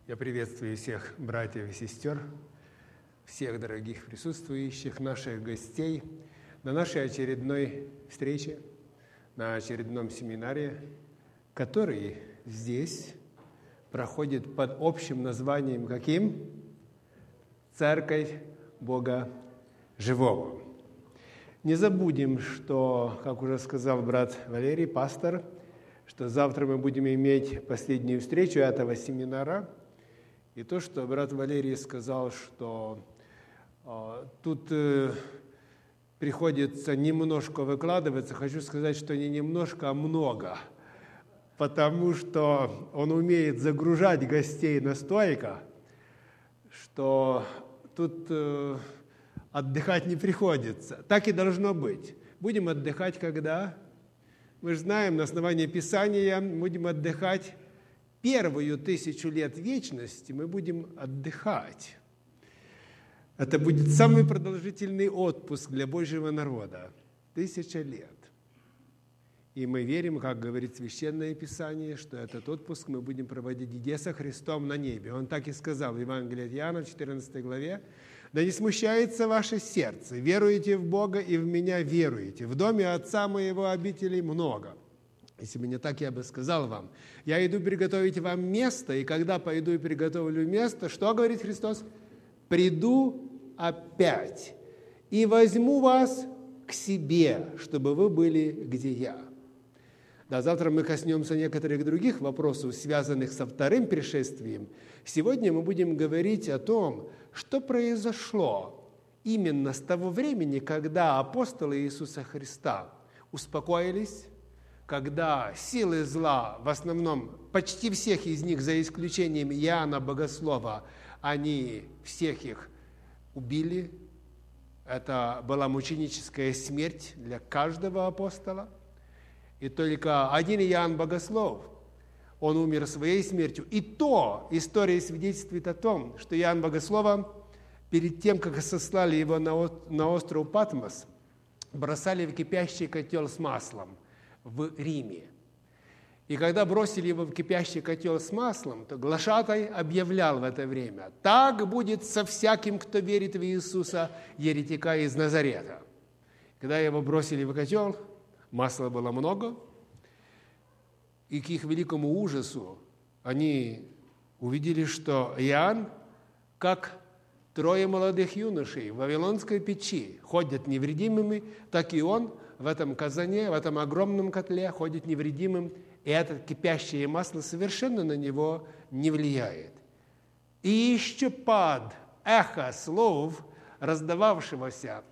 Я приветствую всех братьев и сестер, всех дорогих присутствующих, наших гостей на нашей очередной встрече, на очередном семинаре, который здесь проходит под общим названием каким? Церковь Бога Живого. Не забудем, что, как уже сказал брат Валерий, пастор, что завтра мы будем иметь последнюю встречу этого семинара. И то, что брат Валерий сказал, что тут приходится немножко выкладываться, хочу сказать, что не немножко, а много, потому что он умеет загружать гостей настолько, что тут отдыхать не приходится. Так и должно быть. Будем отдыхать когда? Мы же знаем, на основании Писания будем отдыхать первую 1000 лет вечности, мы будем отдыхать. Это будет самый продолжительный отпуск для Божьего народа. 1000 лет. И мы верим, как говорит Священное Писание, что этот отпуск мы будем проводить где со Христом на небе. Он так и сказал в Евангелии от Иоанна, в 14 главе: «Да не смущается ваше сердце, веруете в Бога и в Меня веруете. В доме Отца Моего обителей много. Если бы не так, я бы сказал вам: я иду приготовить вам место, и когда пойду и приготовлю место, что говорит Христос? Приду опять и возьму вас к себе, чтобы вы были, где я». Да, завтра мы коснемся некоторых других вопросов, связанных со вторым пришествием. Сегодня мы будем говорить о том, что произошло именно с того времени, когда апостолы Иисуса Христа успокоились, когда силы зла, в основном почти всех из них, за исключением Иоанна Богослова, они всех их убили. Это была мученическая смерть для каждого апостола. И только один Иоанн Богослов, он умер своей смертью. И то история свидетельствует о том, что Иоанн Богослова, перед тем, как сослали его на остров Патмос, бросали в кипящий котел с маслом в Риме. И когда бросили его в кипящий котел с маслом, то глашатай объявлял в это время: «Так будет со всяким, кто верит в Иисуса, еретика из Назарета». Когда его бросили в котел, масла было много, и к их великому ужасу они увидели, что Иоанн, как 3 молодых юношей в Вавилонской печи, ходят невредимыми, так и он в этом казане, в этом огромном котле ходит невредимым, и это кипящее масло совершенно на него не влияет. И еще под эхо слов, раздававшихся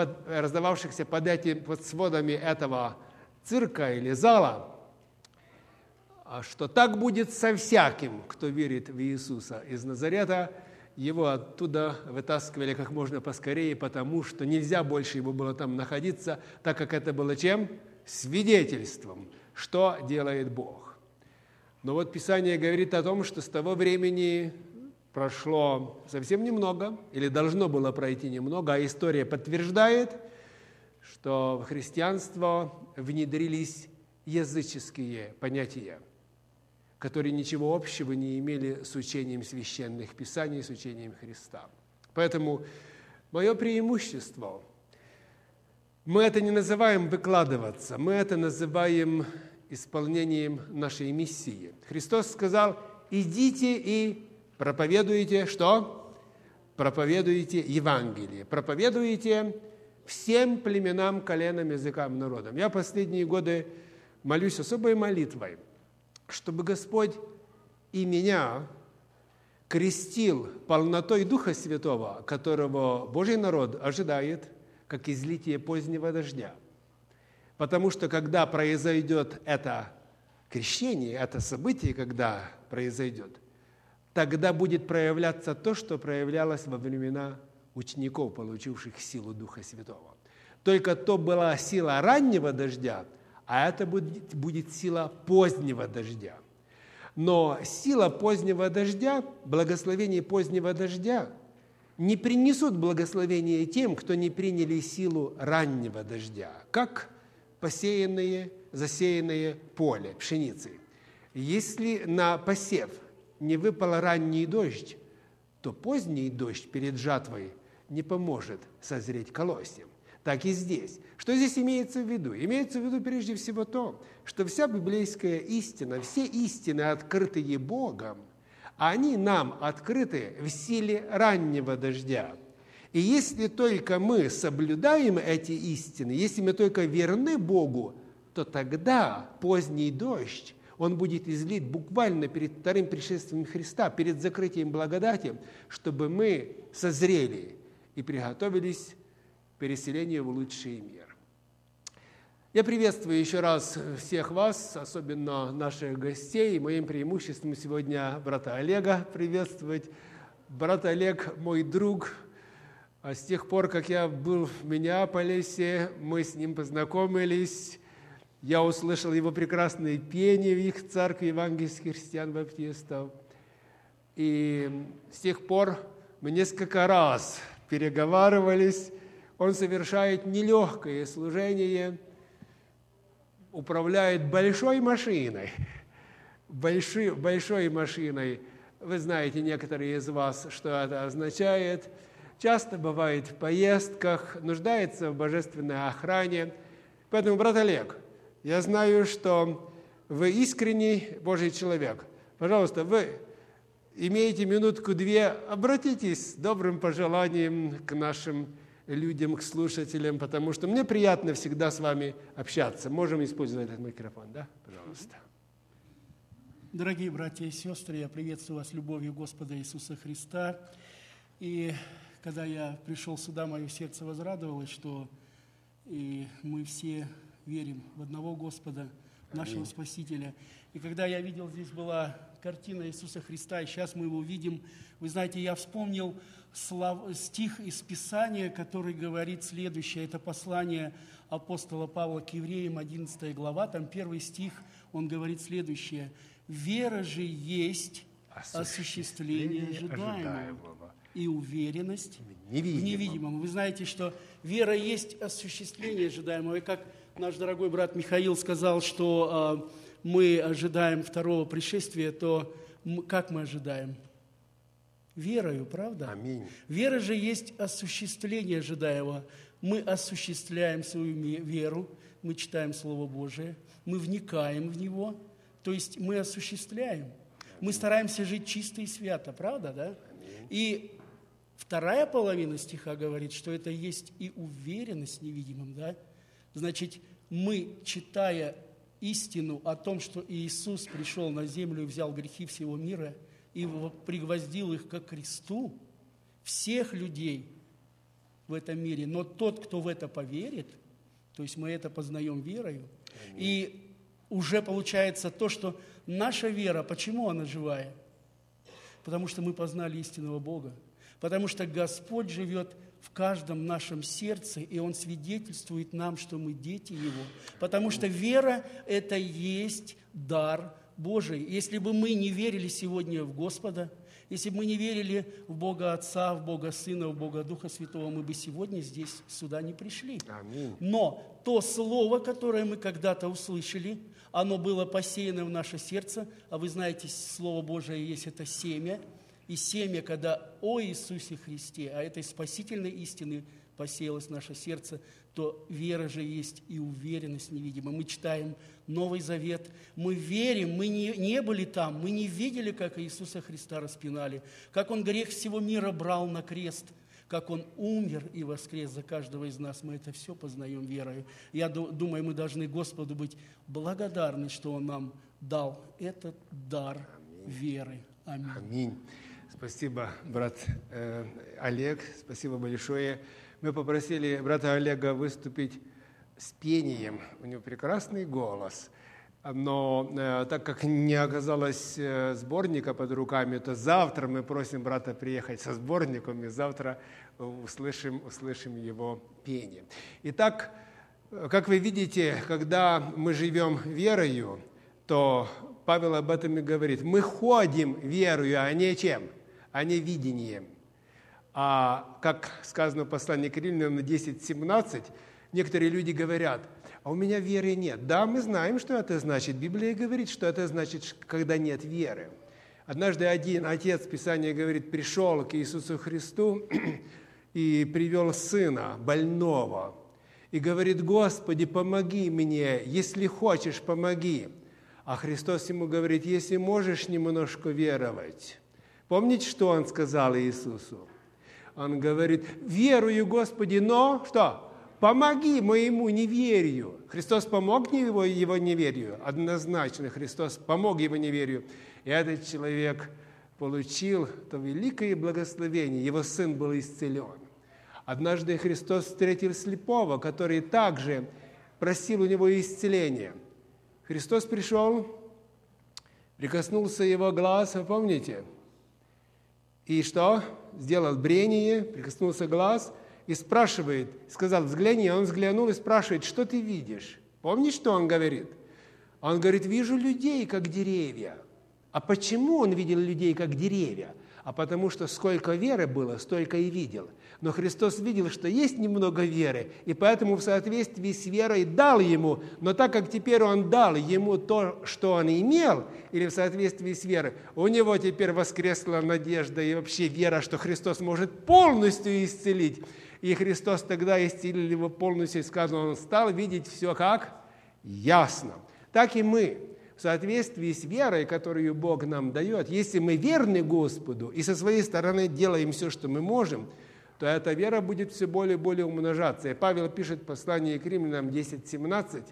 под сводами этого цирка или зала, что так будет со всяким, кто верит в Иисуса из Назарета, его оттуда вытаскивали как можно поскорее, потому что нельзя больше ему было там находиться, так как это было чем? Свидетельством, что делает Бог. Но вот Писание говорит о том, что с того времени прошло совсем немного, или должно было пройти немного, а история подтверждает, что в христианство внедрились языческие понятия, которые ничего общего не имели с учением священных писаний, с учением Христа. Поэтому мое преимущество, мы это не называем выкладываться, мы это называем исполнением нашей миссии. Христос сказал: идите и проповедуйте что? Проповедуйте Евангелие, проповедуйте всем племенам, коленам, языкам, народам. Я последние годы молюсь особой молитвой, чтобы Господь и меня крестил полнотой Духа Святого, которого Божий народ ожидает, как излитие позднего дождя. Потому что когда произойдет это крещение, это событие, когда произойдет, тогда будет проявляться то, что проявлялось во времена учеников, получивших силу Духа Святого. Только то была сила раннего дождя, а это будет сила позднего дождя. Но сила позднего дождя, благословение позднего дождя не принесут благословения тем, кто не приняли силу раннего дождя, как посеянное, засеянное поле пшеницы. Если на посев не выпал ранний дождь, то поздний дождь перед жатвой не поможет созреть колосьям. Так и здесь. Что здесь имеется в виду? Имеется в виду прежде всего то, что вся библейская истина, все истины, открытые Богом, они нам открыты в силе раннего дождя. И если только мы соблюдаем эти истины, если мы только верны Богу, то тогда поздний дождь, он будет излит буквально перед вторым пришествием Христа, перед закрытием благодати, чтобы мы созрели и приготовились к переселению в лучший мир. Я приветствую еще раз всех вас, особенно наших гостей. Моим преимуществом сегодня брата Олега приветствовать. Брат Олег мой друг. А с тех пор, как я был в Миннеаполисе, мы с ним познакомились. Я услышал его прекрасные пения в их церкви евангельских христиан-баптистов. И с тех пор мы несколько раз переговаривались. Он совершает нелегкое служение, управляет большой машиной. Большой машиной. Вы знаете, некоторые из вас, что это означает. Часто бывает в поездках, нуждается в божественной охране. Поэтому, брат Олег, я знаю, что вы искренний Божий человек. Пожалуйста, вы имеете минутку-две, обратитесь с добрым пожеланием к нашим людям, к слушателям, потому что мне приятно всегда с вами общаться. Можем использовать этот микрофон, да? Пожалуйста. Дорогие братья и сестры, я приветствую вас любовью Господа Иисуса Христа. И когда я пришел сюда, мое сердце возрадовалось, что и мы все верим в одного Господа, нашего Спасителя. И когда я видел, здесь была картина Иисуса Христа, и сейчас мы его видим, вы знаете, я вспомнил стих из Писания, который говорит следующее. Это послание апостола Павла к евреям, 11 глава, там первый стих, он говорит следующее. «Вера же есть осуществление ожидаемого и уверенность в невидимом». Вы знаете, что вера есть осуществление ожидаемого. И как наш дорогой брат Михаил сказал, что мы ожидаем второго пришествия, то как мы ожидаем? Верою, правда? Аминь. Вера же есть осуществление ожидаемого. Мы осуществляем свою веру, мы читаем Слово Божие, мы вникаем в него, то есть мы осуществляем. Мы стараемся жить чисто и свято, правда, да? И вторая половина стиха говорит, что это есть и уверенность в невидимом, да? Значит, мы, читая истину о том, что Иисус пришел на землю и взял грехи всего мира и пригвоздил их ко кресту, всех людей в этом мире, но тот, кто в это поверит, то есть мы это познаем верою, и уже получается то, что наша вера, почему она живая? Потому что мы познали истинного Бога, потому что Господь живет в каждом нашем сердце, и Он свидетельствует нам, что мы дети Его. Потому что вера – это есть дар Божий. Если бы мы не верили сегодня в Господа, если бы мы не верили в Бога Отца, в Бога Сына, в Бога Духа Святого, мы бы сегодня здесь сюда не пришли. Аминь. Но то слово, которое мы когда-то услышали, оно было посеяно в наше сердце, а вы знаете, Слово Божие есть это семя, и семя, когда о Иисусе Христе, о этой спасительной истины посеялось в наше сердце, то вера же есть и уверенность невидимая. Мы читаем Новый Завет, мы верим, мы не были там, мы не видели, как Иисуса Христа распинали, как Он грех всего мира брал на крест, как Он умер и воскрес за каждого из нас. Мы это все познаем верою. Я думаю, мы должны Господу быть благодарны, что Он нам дал этот дар веры. Аминь. Аминь. Спасибо, брат Олег, спасибо большое. Мы попросили брата Олега выступить с пением. У него прекрасный голос. Но так как не оказалось сборника под руками, то завтра мы просим брата приехать со сборником, и завтра услышим его пение. Итак, как вы видите, когда мы живем верою, то Павел об этом и говорит. Мы ходим верою, а не чем? А не видением. А как сказано в послании к Римлянам 10:17, некоторые люди говорят, а у меня веры нет. Да, мы знаем, что это значит. Библия говорит, что это значит, когда нет веры. Однажды один отец, Писание говорит, пришел к Иисусу Христу и привел сына больного. И говорит: «Господи, помоги мне, если хочешь, помоги». А Христос ему говорит: «Если можешь немножко веровать». Помните, что он сказал Иисусу? Он говорит: «Верую, Господи, но что? Помоги моему неверию». Христос помог его неверию? Однозначно, Христос помог его неверию. И этот человек получил то великое благословение. Его сын был исцелен. Однажды Христос встретил слепого, который также просил у него исцеления. Христос пришел, прикоснулся его глаз, вы помните? И что? Сделал брение, прикоснулся глаз и спрашивает, сказал: «Взгляни». Он взглянул и спрашивает: «Что ты видишь?» Помнишь, что он говорит? Он говорит: «Вижу людей, как деревья». А почему он видел людей, как деревья? А потому что сколько веры было, столько и видел. Но Христос видел, что есть немного веры, и поэтому в соответствии с верой дал ему. Но так как теперь он дал ему то, что он имел, или в соответствии с верой, у него теперь воскресла надежда и вообще вера, что Христос может полностью исцелить. И Христос тогда исцелил его полностью, и сказано, он стал видеть все как ясно. Так и мы. В соответствии с верой, которую Бог нам дает, если мы верны Господу и со своей стороны делаем все, что мы можем, то эта вера будет все более и более умножаться. И Павел пишет в послании к Римлянам 10:17: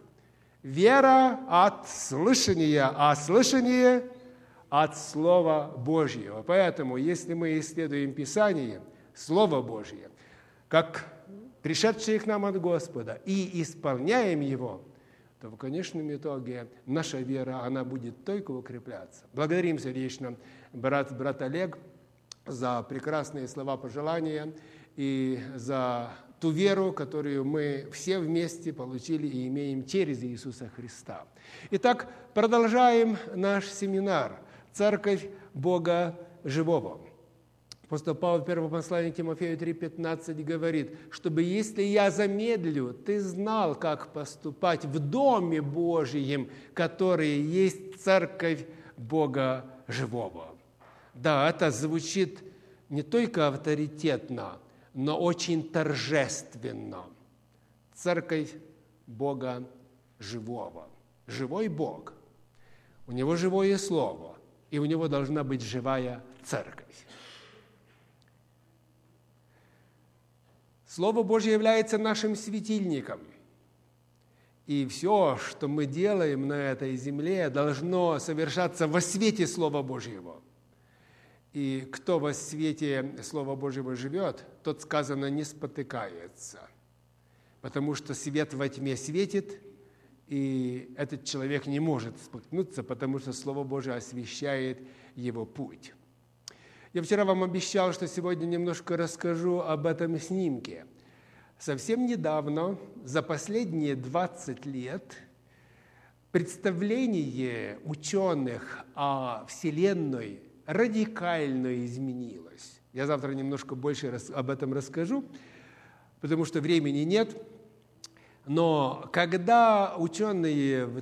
«Вера от слышания, а слышание от Слова Божьего». Поэтому, если мы исследуем Писание, Слово Божье, как пришедшее к нам от Господа, и исполняем его, то в конечном итоге наша вера, она будет только укрепляться. Благодарим сердечно брат Олег за прекрасные слова пожелания и за ту веру, которую мы все вместе получили и имеем через Иисуса Христа. Итак, продолжаем наш семинар «Церковь Бога Живого». Апостол Павел в первом послании к Тимофею 3:15 говорит, чтобы если я замедлю, ты знал, как поступать в Доме Божьем, который есть Церковь Бога Живого. Да, это звучит не только авторитетно, но очень торжественно. Церковь Бога Живого. Живой Бог. У Него живое Слово, и у Него должна быть живая церковь. Слово Божье является нашим светильником. И все, что мы делаем на этой земле, должно совершаться во свете Слова Божьего. И кто во свете Слова Божьего живет, тот, сказано, не спотыкается. Потому что свет во тьме светит, и этот человек не может споткнуться, потому что Слово Божие освещает его путь. Я вчера вам обещал, что сегодня немножко расскажу об этом снимке. Совсем недавно, за последние 20 лет, представление ученых о Вселенной радикально изменилось. Я завтра немножко больше об этом расскажу, потому что времени нет. Но когда ученые в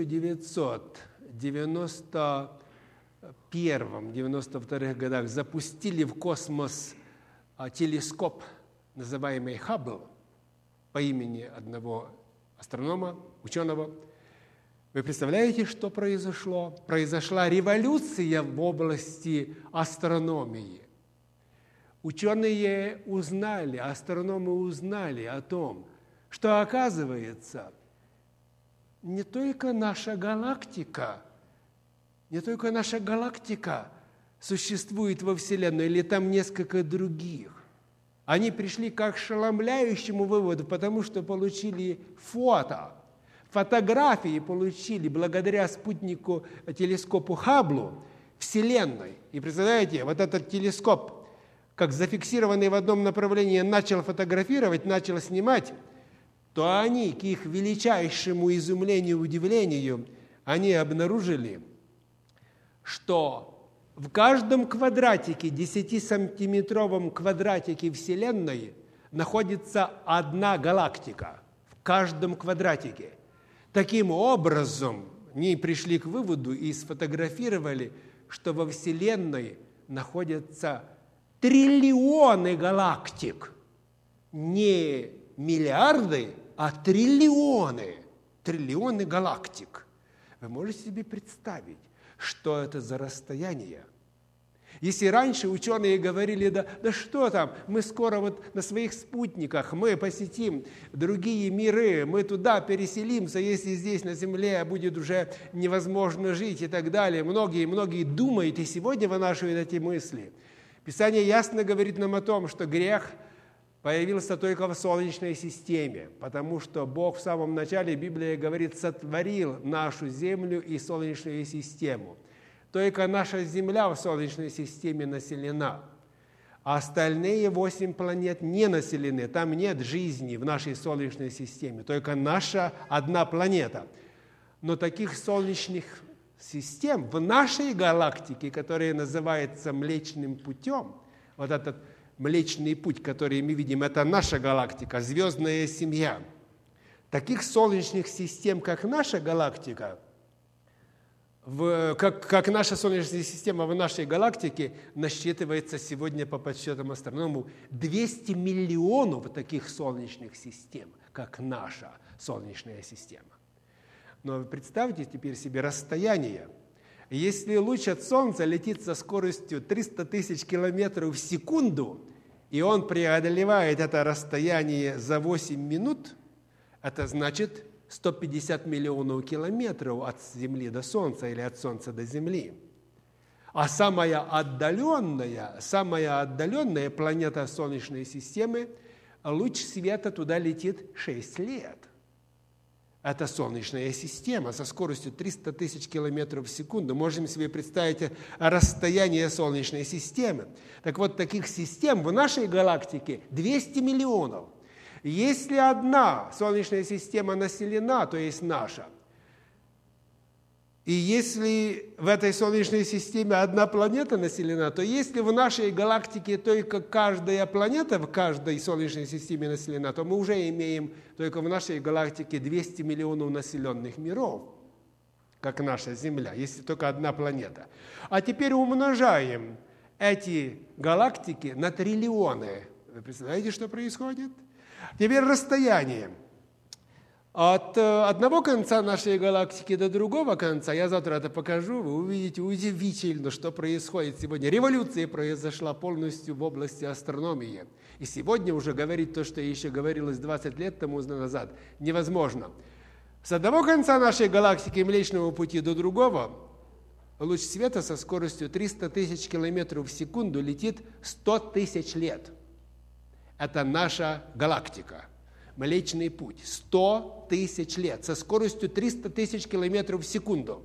1991-92 годах запустили в космос телескоп, называемый Хаббл, по имени одного астронома, ученого, вы представляете, что произошло? Произошла революция в области астрономии. Ученые узнали, астрономы узнали о том, что, оказывается, не только наша галактика существует во Вселенной, или там несколько других. Они пришли к ошеломляющему выводу, потому что получили фотографии получили благодаря спутнику, телескопу Хабблу Вселенной. И представляете, вот этот телескоп, как зафиксированный в одном направлении, начал фотографировать, начал снимать, то они, к их величайшему изумлению и удивлению, они обнаружили, что в каждом квадратике, 10-сантиметровом квадратике Вселенной находится одна галактика. В каждом квадратике. Таким образом, они пришли к выводу и сфотографировали, что во Вселенной находятся триллионы галактик. Не миллиарды, а триллионы. Триллионы галактик. Вы можете себе представить, что это за расстояние? Если раньше ученые говорили, да что там, мы скоро вот на своих спутниках, мы посетим другие миры, мы туда переселимся, если здесь на Земле будет уже невозможно жить и так далее. Многие думают и сегодня вынашивают эти мысли. Писание ясно говорит нам о том, что грех появился только в Солнечной системе, потому что Бог в самом начале, Библия говорит, сотворил нашу Землю и Солнечную систему. Только наша Земля в Солнечной системе населена, а остальные 8 планет не населены. Там нет жизни в нашей Солнечной системе, только наша одна планета. Но таких солнечных систем в нашей галактике, которая называется Млечным путем, вот этот Млечный путь, который мы видим, это наша галактика, звездная семья. Таких солнечных систем, как наша галактика, как наша Солнечная система в нашей галактике, насчитывается сегодня по подсчетам астрономов 200 миллионов таких солнечных систем, как наша Солнечная система. Но представьте теперь себе расстояние. Если луч от Солнца летит со скоростью 300 тысяч километров в секунду, и он преодолевает это расстояние за 8 минут, это значит 150 миллионов километров от Земли до Солнца или от Солнца до Земли. А самая отдаленная планета Солнечной системы, луч света туда летит 6 лет. Это Солнечная система со скоростью 300 тысяч километров в секунду. Можем себе представить расстояние Солнечной системы. Так вот, таких систем в нашей галактике 200 миллионов. Если одна Солнечная система населена, то есть наша, и если в этой Солнечной системе одна планета населена, то если в нашей галактике только каждая планета в каждой Солнечной системе населена, то мы уже имеем только в нашей галактике 200 миллионов населенных миров, как наша Земля, если только одна планета. А теперь умножаем эти галактики на триллионы. Вы представляете, что происходит? Теперь расстояние. От одного конца нашей галактики до другого конца, я завтра это покажу, вы увидите удивительно, что происходит сегодня. Революция произошла полностью в области астрономии. И сегодня уже говорить то, что еще говорилось 20 лет тому назад, невозможно. С одного конца нашей галактики Млечного пути до другого луч света со скоростью 300 тысяч километров в секунду летит 100 тысяч лет. Это наша галактика. Млечный путь. 100 тысяч лет со скоростью 300 тысяч километров в секунду.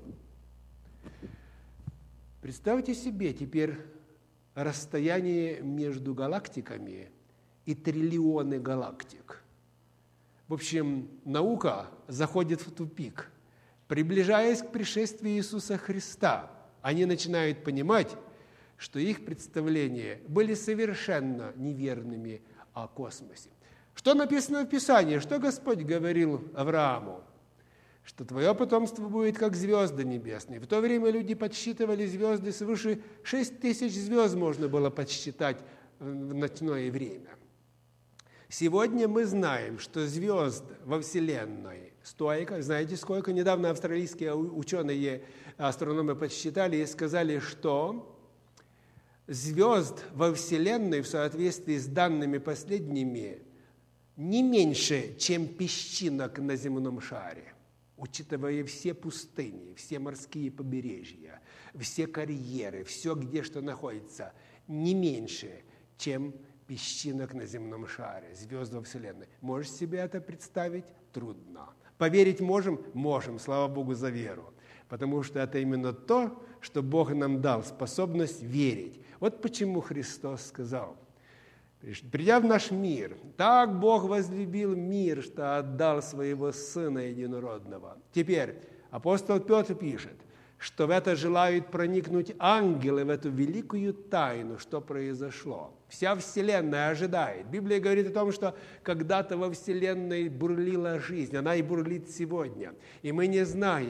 Представьте себе теперь расстояние между галактиками и триллионы галактик. В общем, наука заходит в тупик. Приближаясь к пришествию Иисуса Христа, они начинают понимать, что их представления были совершенно неверными о космосе. Что написано в Писании? Что Господь говорил Аврааму? Что твое потомство будет, как звезды небесные. В то время люди подсчитывали звезды, свыше 6 тысяч звезд можно было подсчитать в ночное время. Сегодня мы знаем, что звезд во Вселенной столько, знаете сколько? Недавно австралийские ученые, астрономы подсчитали и сказали, что звезд во Вселенной в соответствии с данными последними не меньше, чем песчинок на земном шаре, учитывая все пустыни, все морские побережья, все карьеры, все, где что находится, не меньше, чем песчинок на земном шаре, звезд во Вселенной. Можешь себе это представить? Трудно. Поверить можем? Можем, слава Богу за веру. Потому что это именно то, что Бог нам дал, способность верить. Вот почему Христос сказал: придя в наш мир, так Бог возлюбил мир, что отдал своего Сына Единородного. Теперь апостол Петр пишет, что в это желают проникнуть ангелы, в эту великую тайну, что произошло. Вся Вселенная ожидает. Библия говорит о том, что когда-то во Вселенной бурлила жизнь, она и бурлит сегодня. И мы не знаем,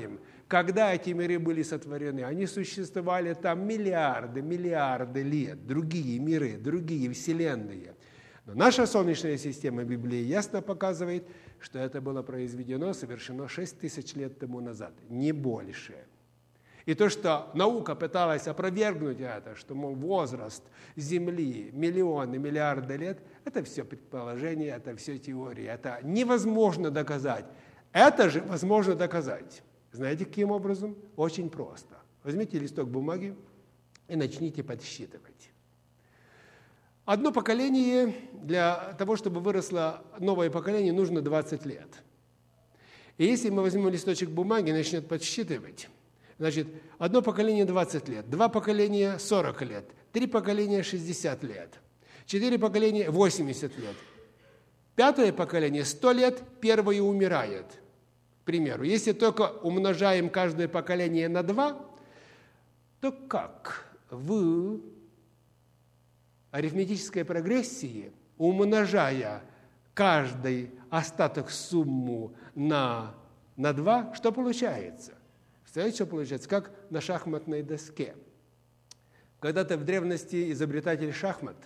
Когда эти миры были сотворены? Они существовали там миллиарды лет, другие миры, другие вселенные. Но наша Солнечная система Библии ясно показывает, что это было произведено, совершено 6000 лет тому назад, не больше. И то, что наука пыталась опровергнуть это, что, мол, возраст Земли миллионы, миллиарды лет, это все предположение, это все теории, это невозможно доказать. Это же возможно доказать. Знаете, каким образом? Очень просто. Возьмите листок бумаги и начните подсчитывать. Одно поколение, для того, чтобы выросло новое поколение, нужно 20 лет. И если мы возьмем листочек бумаги и начнем подсчитывать, значит, одно поколение 20 лет, два поколения 40 лет, 3 поколения 60 лет, 4 поколения 80 лет, 5 поколение 100 лет, первое умирает. К примеру, если только умножаем каждое поколение на 2, то как в арифметической прогрессии, умножая каждый остаток сумму на 2, что получается? Представляете, что получается? Как на шахматной доске. Когда-то в древности изобретатель шахмат,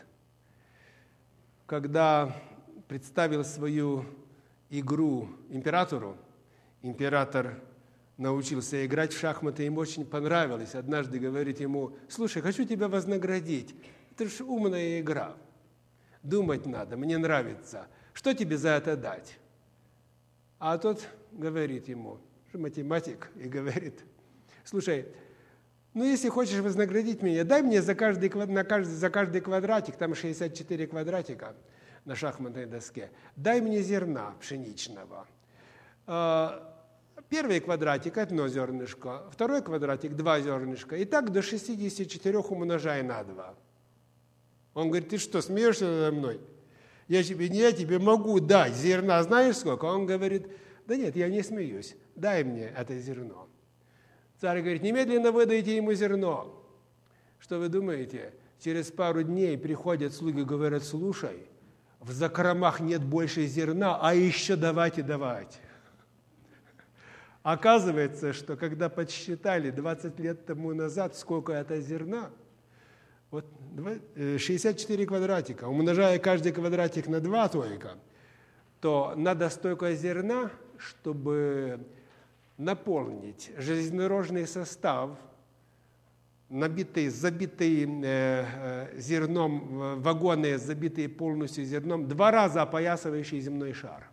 когда представил свою игру императору, император научился играть в шахматы, ему очень понравилось. Однажды говорит ему: слушай, хочу тебя вознаградить. Это же умная игра. Думать надо, мне нравится. Что тебе за это дать? А тот говорит ему, математик, и говорит: слушай, ну если хочешь вознаградить меня, дай мне за каждый квадратик, там 64 квадратика на шахматной доске, дай мне зерна пшеничного. Первый квадратик – 1 зернышко, второй квадратик – 2 зернышка, и так до 64 умножай на 2. Он говорит: ты что, смеешься надо мной? Я тебе могу дать зерна, знаешь сколько? Он говорит: да нет, я не смеюсь, дай мне это зерно. Царь говорит: немедленно выдайте ему зерно. Что вы думаете? Через пару дней приходят слуги и говорят: слушай, в закромах нет больше зерна, а еще давайте. Оказывается, что когда подсчитали 20 лет тому назад, сколько это зерна, вот 64 квадратика, умножая каждый квадратик на 2 только, то надо столько зерна, чтобы наполнить железнодорожный состав, забитый зерном, вагоны, забитые полностью зерном, 2 раза опоясывающий земной шар.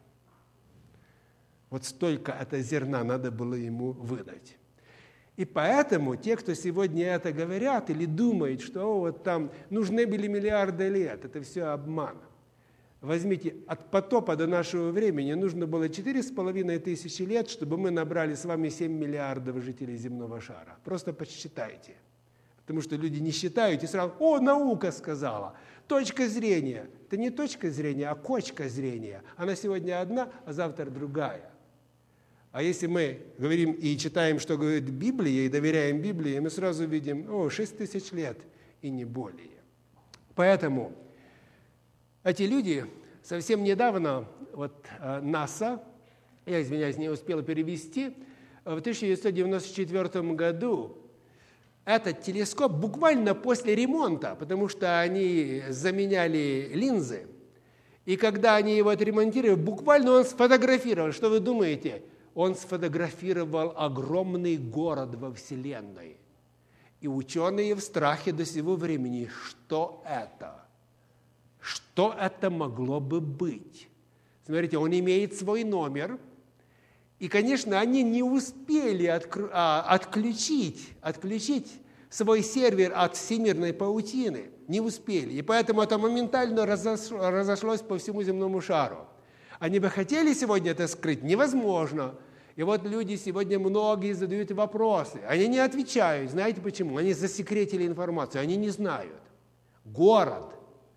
Вот столько это зерна надо было ему выдать. И поэтому те, кто сегодня это говорят или думают, что вот там нужны были миллиарды лет, это все обман. Возьмите, от потопа до нашего времени нужно было 4500 лет, чтобы мы набрали с вами 7 миллиардов жителей земного шара. Просто подсчитайте. Потому что люди не считают и сразу: о, наука сказала, точка зрения. Это не точка зрения, а кочка зрения. Она сегодня одна, а завтра другая. А если мы говорим и читаем, что говорит Библия, и доверяем Библии, мы сразу видим: 6000 лет и не более. Поэтому эти люди совсем недавно, вот НАСА, я извиняюсь, не успел перевести, в 1994 году этот телескоп буквально после ремонта, потому что они заменяли линзы, и когда они его отремонтировали, буквально он сфотографировал. Что вы думаете? Он сфотографировал огромный город во Вселенной. И ученые в страхе до сего времени. Что это? Что это могло бы быть? Смотрите, он имеет свой номер. И, конечно, они не успели отключить свой сервер от всемирной паутины. Не успели. И поэтому это моментально разошлось по всему земному шару. Они бы хотели сегодня это скрыть? Невозможно. И вот люди сегодня многие задают вопросы. Они не отвечают. Знаете почему? Они засекретили информацию. Они не знают. Город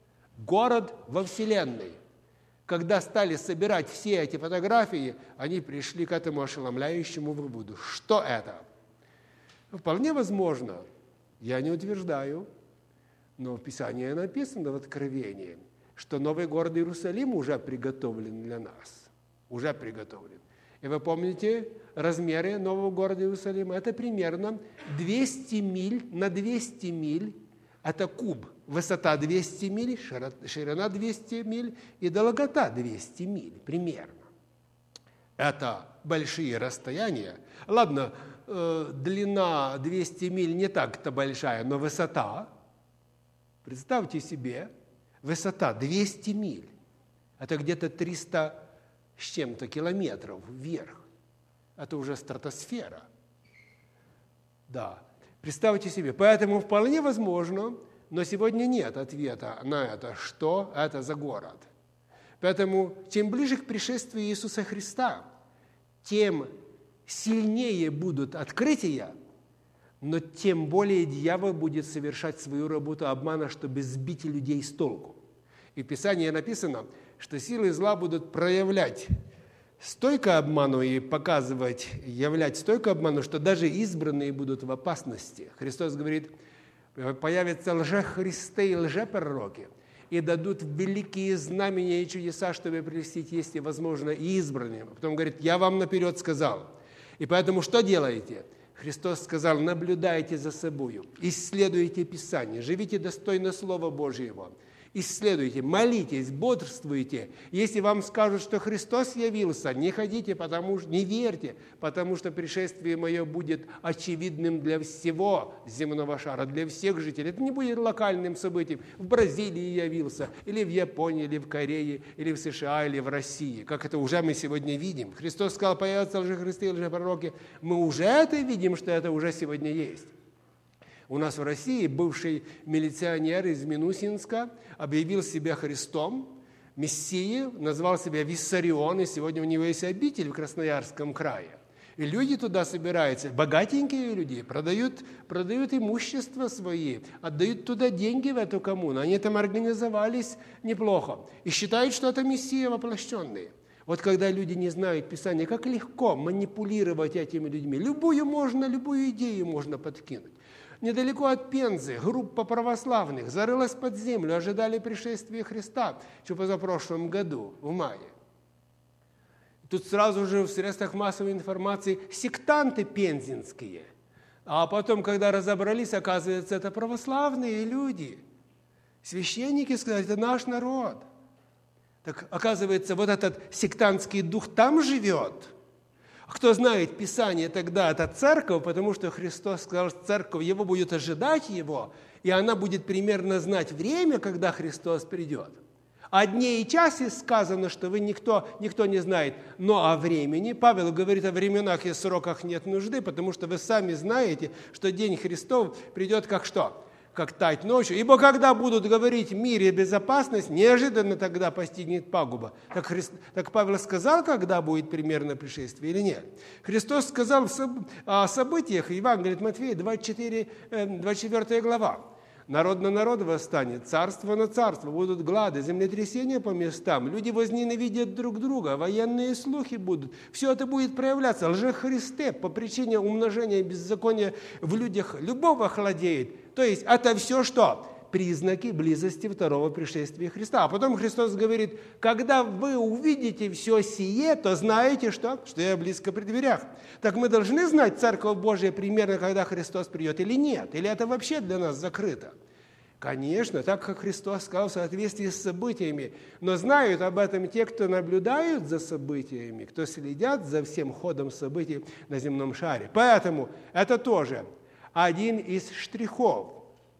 во Вселенной. Когда стали собирать все эти фотографии, они пришли к этому ошеломляющему выводу. Что это? Вполне возможно, я не утверждаю, но в Писании написано в Откровении, что новый город Иерусалим уже приготовлен для нас. Уже приготовлен. И вы помните размеры нового города Иерусалима? Это примерно 200 миль на 200 миль. Это куб. Высота 200 миль, ширина 200 миль и долгота 200 миль примерно. Это большие расстояния. Ладно, длина 200 миль не так-то большая, но высота, представьте себе, высота 200 миль. Это где-то 300 с чем-то километров вверх. Это уже стратосфера. Да. Представьте себе. Поэтому вполне возможно, но сегодня нет ответа на это, что это за город. Поэтому чем ближе к пришествию Иисуса Христа, тем сильнее будут открытия, но тем более дьявол будет совершать свою работу обмана, чтобы сбить людей с толку. И в Писании написано, что силы зла будут проявлять стойко обману и показывать, являть стойко обману, что даже избранные будут в опасности. Христос говорит, появятся лжехристы и лжепророки, и дадут великие знамения и чудеса, чтобы прельстить, если возможно, и избранным. Потом говорит, я вам наперед сказал. И поэтому что делаете? Христос сказал, наблюдайте за собою, исследуйте Писание, живите достойно Слова Божьего, исследуйте, молитесь, бодрствуйте. Если вам скажут, что Христос явился, не ходите, не верьте, потому что пришествие Мое будет очевидным для всего земного шара, для всех жителей. Это не будет локальным событием. В Бразилии явился, или в Японии, или в Корее, или в США, или в России, как это уже мы сегодня видим. Христос сказал, появятся лжехристы и лжепророки. Мы уже это видим, что это уже сегодня есть. У нас в России бывший милиционер из Минусинска объявил себя Христом, Мессией, назвал себя Виссарион, и сегодня у него есть обитель в Красноярском крае. И люди туда собираются, богатенькие люди, продают имущество свои, отдают туда деньги в эту коммуну. Они там организовались неплохо и считают, что это Мессия воплощенный. Вот когда люди не знают Писания, как легко манипулировать этими людьми. Любую идею можно подкинуть. Недалеко от Пензы группа православных зарылась под землю, ожидали пришествия Христа, что позапрошлом году, в мае. Тут сразу же в средствах массовой информации сектанты пензенские. А потом, когда разобрались, оказывается, это православные люди. Священники сказали, это наш народ. Так оказывается, вот этот сектантский дух там живет. Кто знает Писание, тогда это церковь, потому что Христос сказал, что церковь его будет ожидать его, и она будет примерно знать время, когда Христос придет. О дне и часе сказано, что никто не знает, но о времени. Павел говорит, о временах и сроках нет нужды, потому что вы сами знаете, что день Христов придет как что? Как тать ночью. Ибо когда будут говорить мир и безопасность, неожиданно тогда постигнет пагуба. Так Павел сказал, когда будет примерно пришествие или нет? Христос сказал о событиях, Евангелие от Матфея, 24 глава. Народ на народ восстанет, царство на царство, будут глады, землетрясения по местам, люди возненавидят друг друга, военные слухи будут. Все это будет проявляться. Лжехристы по причине умножения беззакония в людях любовь охладеет. То есть это все что? Признаки близости второго пришествия Христа. А потом Христос говорит, когда вы увидите все сие, то знаете, что я близко при дверях. Так мы должны знать Церковь Божия примерно, когда Христос придет или нет? Или это вообще для нас закрыто? Конечно, так как Христос сказал в соответствии с событиями. Но знают об этом те, кто наблюдают за событиями, кто следят за всем ходом событий на земном шаре. Поэтому это тоже один из штрихов,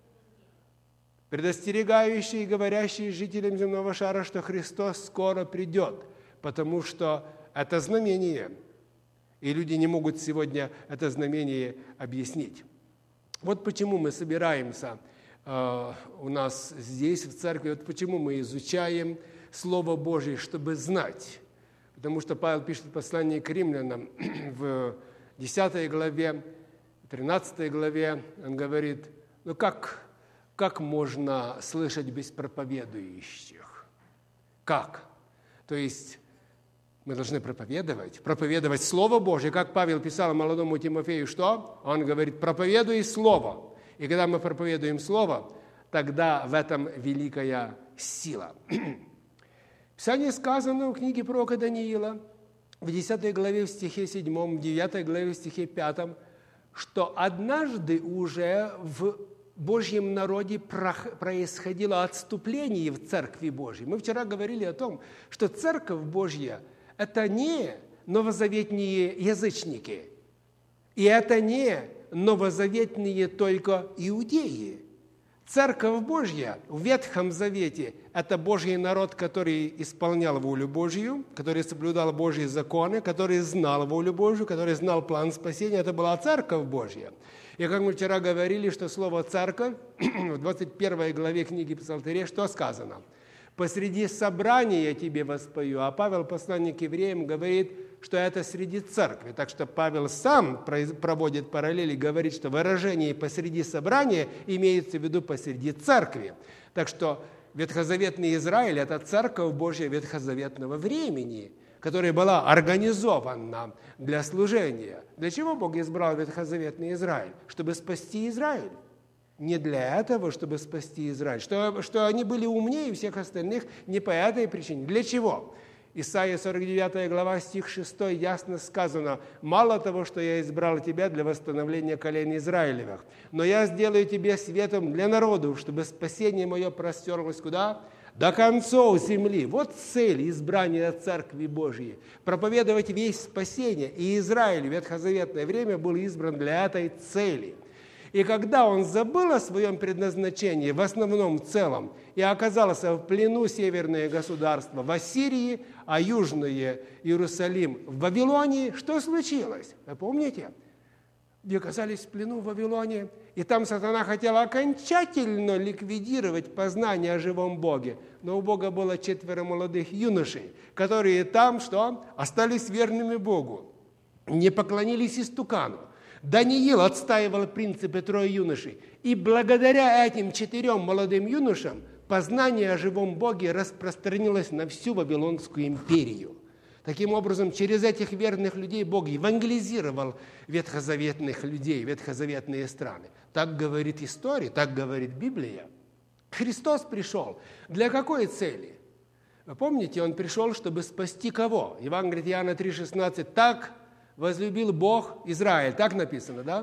предостерегающий и говорящий жителям земного шара, что Христос скоро придет, потому что это знамение, и люди не могут сегодня это знамение объяснить. Вот почему мы собираемся у нас здесь, в церкви, вот почему мы изучаем Слово Божие, чтобы знать. Потому что Павел пишет в послании к римлянам в 10 главе, 13 главе, он говорит, как можно слышать без проповедующих? Как? То есть мы должны проповедовать Слово Божие. Как Павел писал молодому Тимофею, что? Он говорит, проповедуй Слово. И когда мы проповедуем Слово, тогда в этом великая сила. В Писании сказано в книге пророка Даниила, в 10 главе, в стихе 7, в 9 главе, в стихе 5, что однажды уже в Божьем народе происходило отступление в Церкви Божьей. Мы вчера говорили о том, что Церковь Божья – это не новозаветные язычники, и это не новозаветные только иудеи. Церковь Божья в Ветхом Завете – это Божий народ, который исполнял волю Божью, который соблюдал Божьи законы, который знал волю Божью, который знал план спасения. Это была Церковь Божья. И как мы вчера говорили, что слово «церковь» в 21 главе книги Псалтырей, что сказано? «Посреди собрания тебе воспою». А Павел, посланник к евреям, говорит, что это среди церкви. Так что Павел сам проводит параллели, говорит, что выражение «посреди собрания» имеется в виду посреди церкви. Так что ветхозаветный Израиль – это церковь Божья ветхозаветного времени, которая была организована для служения. Для чего Бог избрал ветхозаветный Израиль? Чтобы спасти Израиль. Не для этого, чтобы спасти Израиль. Что они были умнее всех остальных не по этой причине. Для чего? Исайя 49 глава, стих 6, ясно сказано: «Мало того, что я избрал тебя для восстановления колен Израилевых, но я сделаю тебя светом для народу, чтобы спасение мое простерлось куда? До концов земли». Вот цель избрания Церкви Божьей – проповедовать весть спасения. И Израиль в ветхозаветное время был избран для этой цели. И когда он забыл о своем предназначении в основном целом и оказался в плену северное государство в Ассирии, а южное Иерусалим в Вавилонии, что случилось? Вы помните? Где оказались в плену в Вавилоне, и там сатана хотел окончательно ликвидировать познание о живом Боге. Но у Бога было 4 молодых юношей, которые там что? Остались верными Богу, не поклонились истукану. Даниил отстаивал принципы 3 юношей. И благодаря этим 4 молодым юношам познание о живом Боге распространилось на всю Вавилонскую империю. Таким образом, через этих верных людей Бог евангелизировал ветхозаветных людей, ветхозаветные страны. Так говорит история, так говорит Библия. Христос пришел. Для какой цели? Вы помните, Он пришел, чтобы спасти кого? Евангелие от Иоанна 3,16. «Так возлюбил Бог Израиль». Так написано, да?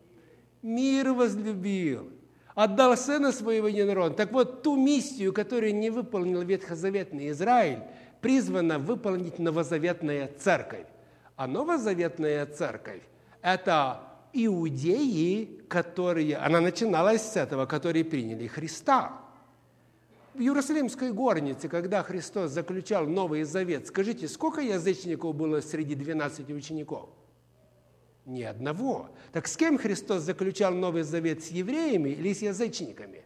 Мир возлюбил. Отдал Сына Своего единородного. Так вот, ту миссию, которую не выполнил ветхозаветный Израиль, призвана выполнить новозаветная церковь. А новозаветная церковь – это иудеи, она начиналась с этого, которые приняли Христа. В Иерусалимской горнице, когда Христос заключал Новый Завет, скажите, сколько язычников было среди 12 учеников? Ни одного. Так с кем Христос заключал Новый Завет? С евреями или с язычниками?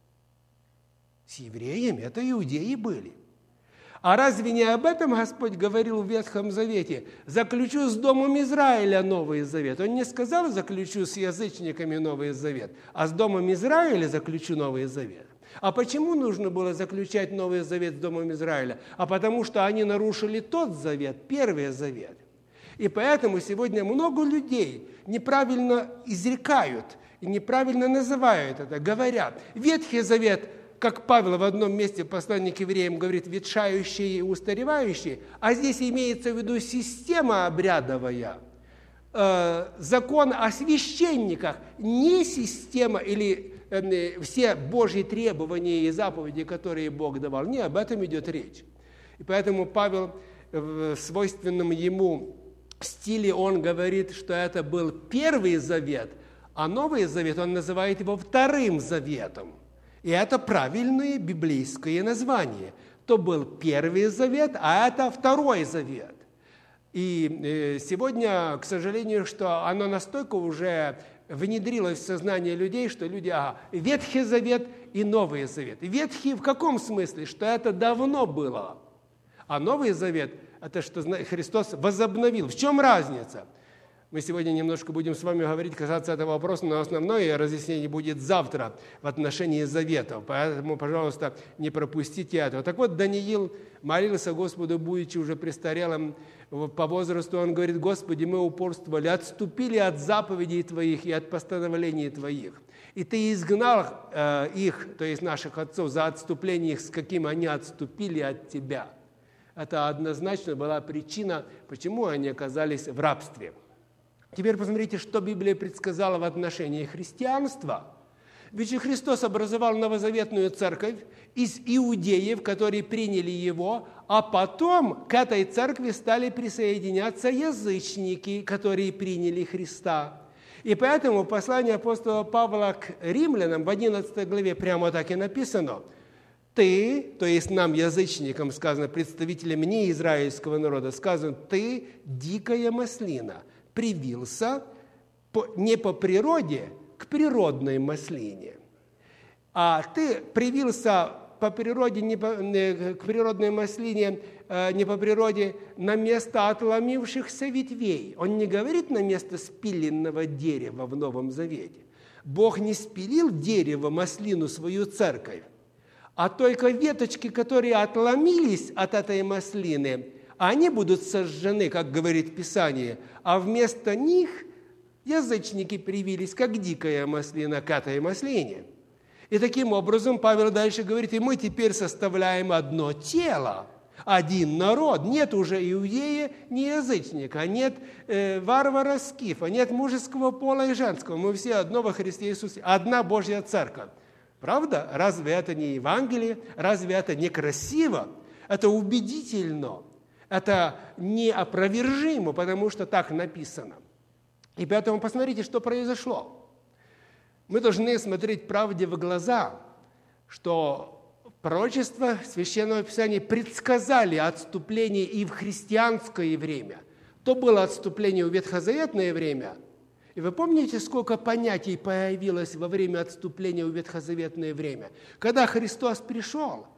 С евреями. Это иудеи были. А разве не об этом Господь говорил в Ветхом Завете? «Заключу с домом Израиля Новый Завет». Он не сказал «заключу с язычниками Новый Завет», а с домом Израиля заключу Новый Завет. А почему нужно было заключать Новый Завет с домом Израиля? А потому что они нарушили тот завет, Первый Завет. И поэтому сегодня много людей неправильно изрекают и неправильно называют это, говорят. Ветхий Завет, как Павел в одном месте в послании к евреям говорит, ветшающий и устаревающий, а здесь имеется в виду система обрядовая, закон о священниках, не система или все Божьи требования и заповеди, которые Бог давал. Не об этом идет речь. И поэтому Павел в свойственном ему стиле, он говорит, что это был Первый Завет, а Новый Завет он называет его Вторым Заветом. И это правильное библейское название. То был Первый Завет, а это Второй Завет. И сегодня, к сожалению, что оно настолько уже внедрилось в сознание людей, что люди, Ветхий Завет и Новый Завет. Ветхий в каком смысле? Что это давно было. А Новый Завет – это что Христос возобновил. В чем разница? Мы сегодня немножко будем с вами говорить, касаться этого вопроса, но основное разъяснение будет завтра в отношении заветов. Поэтому, пожалуйста, не пропустите этого. Так вот, Даниил молился Господу, будучи уже престарелым по возрасту. Он говорит: «Господи, мы упорствовали, отступили от заповедей Твоих и от постановлений Твоих. И Ты изгнал их, то есть наших отцов, за отступление их, с каким они отступили от Тебя». Это однозначно была причина, почему они оказались в рабстве. Теперь посмотрите, что Библия предсказала в отношении христианства. Ведь же Христос образовал новозаветную церковь из иудеев, которые приняли Его, а потом к этой церкви стали присоединяться язычники, которые приняли Христа. И поэтому в послании апостола Павла к римлянам в 11 главе прямо так и написано: «Ты», то есть нам, язычникам, сказано, представителям неизраильского народа, сказано: «Ты, дикая маслина, привился не по природе к природной маслине, а ты привился по природе, к природной маслине, не по природе, на место отломившихся ветвей». Он не говорит на место спиленного дерева в Новом Завете. Бог не спилил дерево, маслину, свою церковь, а только веточки, которые отломились от этой маслины, они будут сожжены, как говорит Писание, а вместо них язычники привились, как дикая маслина к этой маслине. И таким образом Павел дальше говорит: и мы теперь составляем одно тело, один народ. Нет уже иудея, ни язычника, нет варвара, скифа, нет мужеского пола и женского. Мы все одно во Христе Иисусе, одна Божья церковь. Правда? Разве это не Евангелие? Разве это не красиво? Это убедительно. Это неопровержимо, потому что так написано. И поэтому посмотрите, что произошло. Мы должны смотреть правде в глаза, что пророчества Священного Писания предсказали отступление и в христианское время. То было отступление в ветхозаветное время. И вы помните, сколько понятий появилось во время отступления в ветхозаветное время? Когда Христос пришел,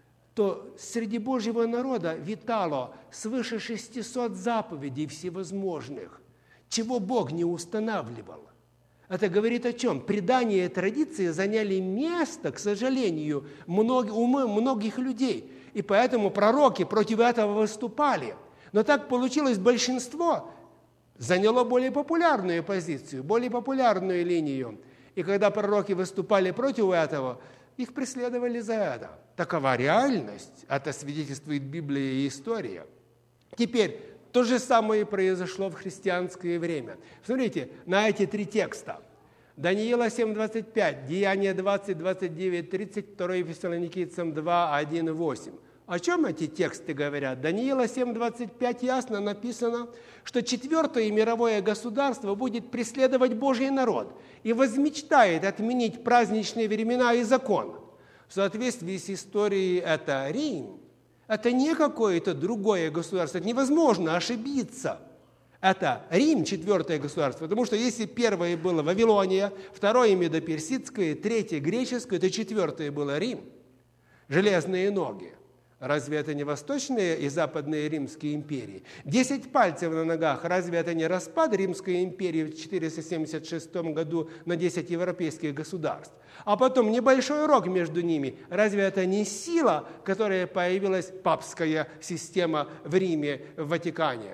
то среди Божьего народа витало свыше 600 заповедей всевозможных, чего Бог не устанавливал. Это говорит о чем? Предания и традиции заняли место, к сожалению, у многих людей. И поэтому пророки против этого выступали. Но так получилось, большинство заняло более популярную позицию, более популярную линию. И когда пророки выступали против этого, их преследовали за это. Такова реальность. Это свидетельствует Библия и история. Теперь, то же самое произошло в христианское время. Смотрите на эти три текста. Даниила 7:25, Деяния 20, 29, 30, 2 Фессалоникийцам 2, 1, 8. О чем эти тексты говорят? Даниила 7:25 ясно написано, что четвертое мировое государство будет преследовать Божий народ и возмечтает отменить праздничные времена и закон. В соответствии с историей это Рим. Это не какое-то другое государство. Это невозможно ошибиться. Это Рим, четвертое государство. Потому что если первое было Вавилония, второе медоперсидское, третье греческое, то четвертое было Рим. Железные ноги. Разве это не восточные и западные римские империи? 10 пальцев на ногах. Разве это не распад Римской империи в 476 году на 10 европейских государств? А потом небольшой рог между ними. Разве это не сила, которая появилась, папская система в Риме, в Ватикане?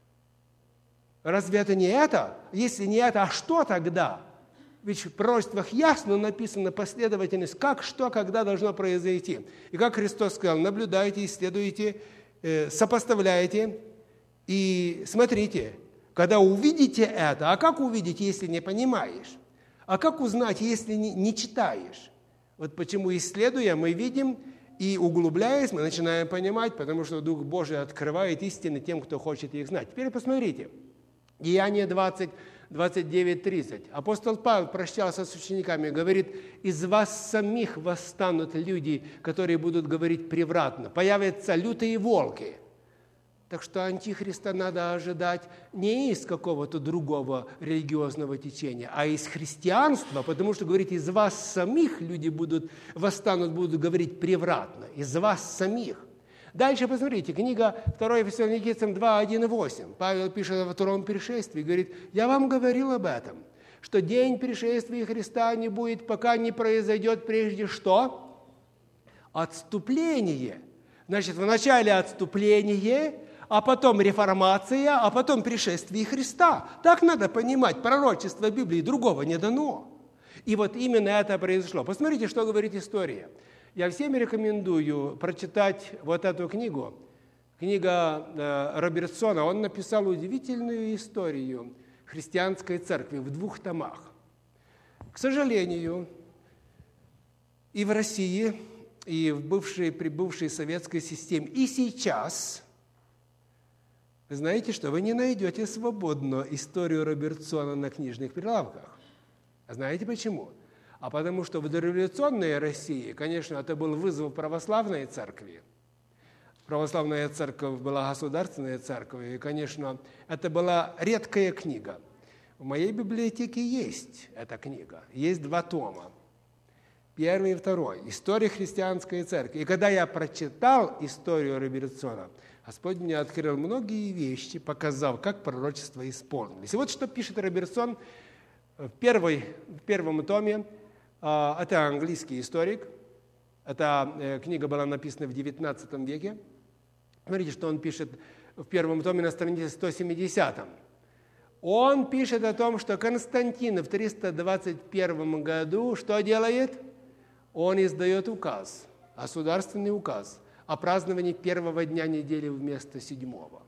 Разве это не это? Если не это, а что тогда? Ведь в пророчествах ясно написана последовательность, как, что, когда должно произойти. И как Христос сказал: наблюдайте, исследуйте, сопоставляйте и смотрите. Когда увидите это, а как увидеть, если не понимаешь? А как узнать, если не читаешь? Вот почему, исследуя, мы видим, и углубляясь, мы начинаем понимать, потому что Дух Божий открывает истины тем, кто хочет их знать. Теперь посмотрите. Деяния 20, 29, 30. Апостол Павел прощался с учениками, говорит: из вас самих восстанут люди, которые будут говорить превратно. Появятся лютые волки. Так что антихриста надо ожидать не из какого-то другого религиозного течения, а из христианства, потому что, говорит, из вас самих люди восстанут, будут говорить превратно. Из вас самих. Дальше посмотрите, книга 2 Фессалоникийцам 2, 1 и 8. Павел пишет во втором пришествии, говорит: я вам говорил об этом, что день пришествия Христа не будет, пока не произойдет прежде что? Отступление. Значит, вначале отступление, а потом реформация, а потом пришествие Христа. Так надо понимать пророчество Библии, другого не дано. И вот именно это произошло. Посмотрите, что говорит история. Я всем рекомендую прочитать вот эту книгу Книга Робертсона, он написал удивительную историю христианской церкви в 2 томах. К сожалению, и в России, и при бывшей советской системе, и сейчас, вы знаете, что вы не найдете свободно историю Робертсона на книжных прилавках. А знаете почему? А потому что в дореволюционной России, конечно, это был вызов православной церкви. Православная церковь была государственной церковью, и, конечно, это была редкая книга. В моей библиотеке есть эта книга, есть 2 тома. 1 и 2. История христианской церкви. И когда я прочитал историю Робертсона, Господь мне открыл многие вещи, показав, как пророчества исполнились. И вот что пишет Робертсон в первом томе. Это английский историк. Эта книга была написана в XIX веке. Смотрите, что он пишет в первом томе на странице 170. Он пишет о том, что Константин в 321 году что делает? Он издает указ, государственный указ о праздновании 1-го дня недели вместо 7-го.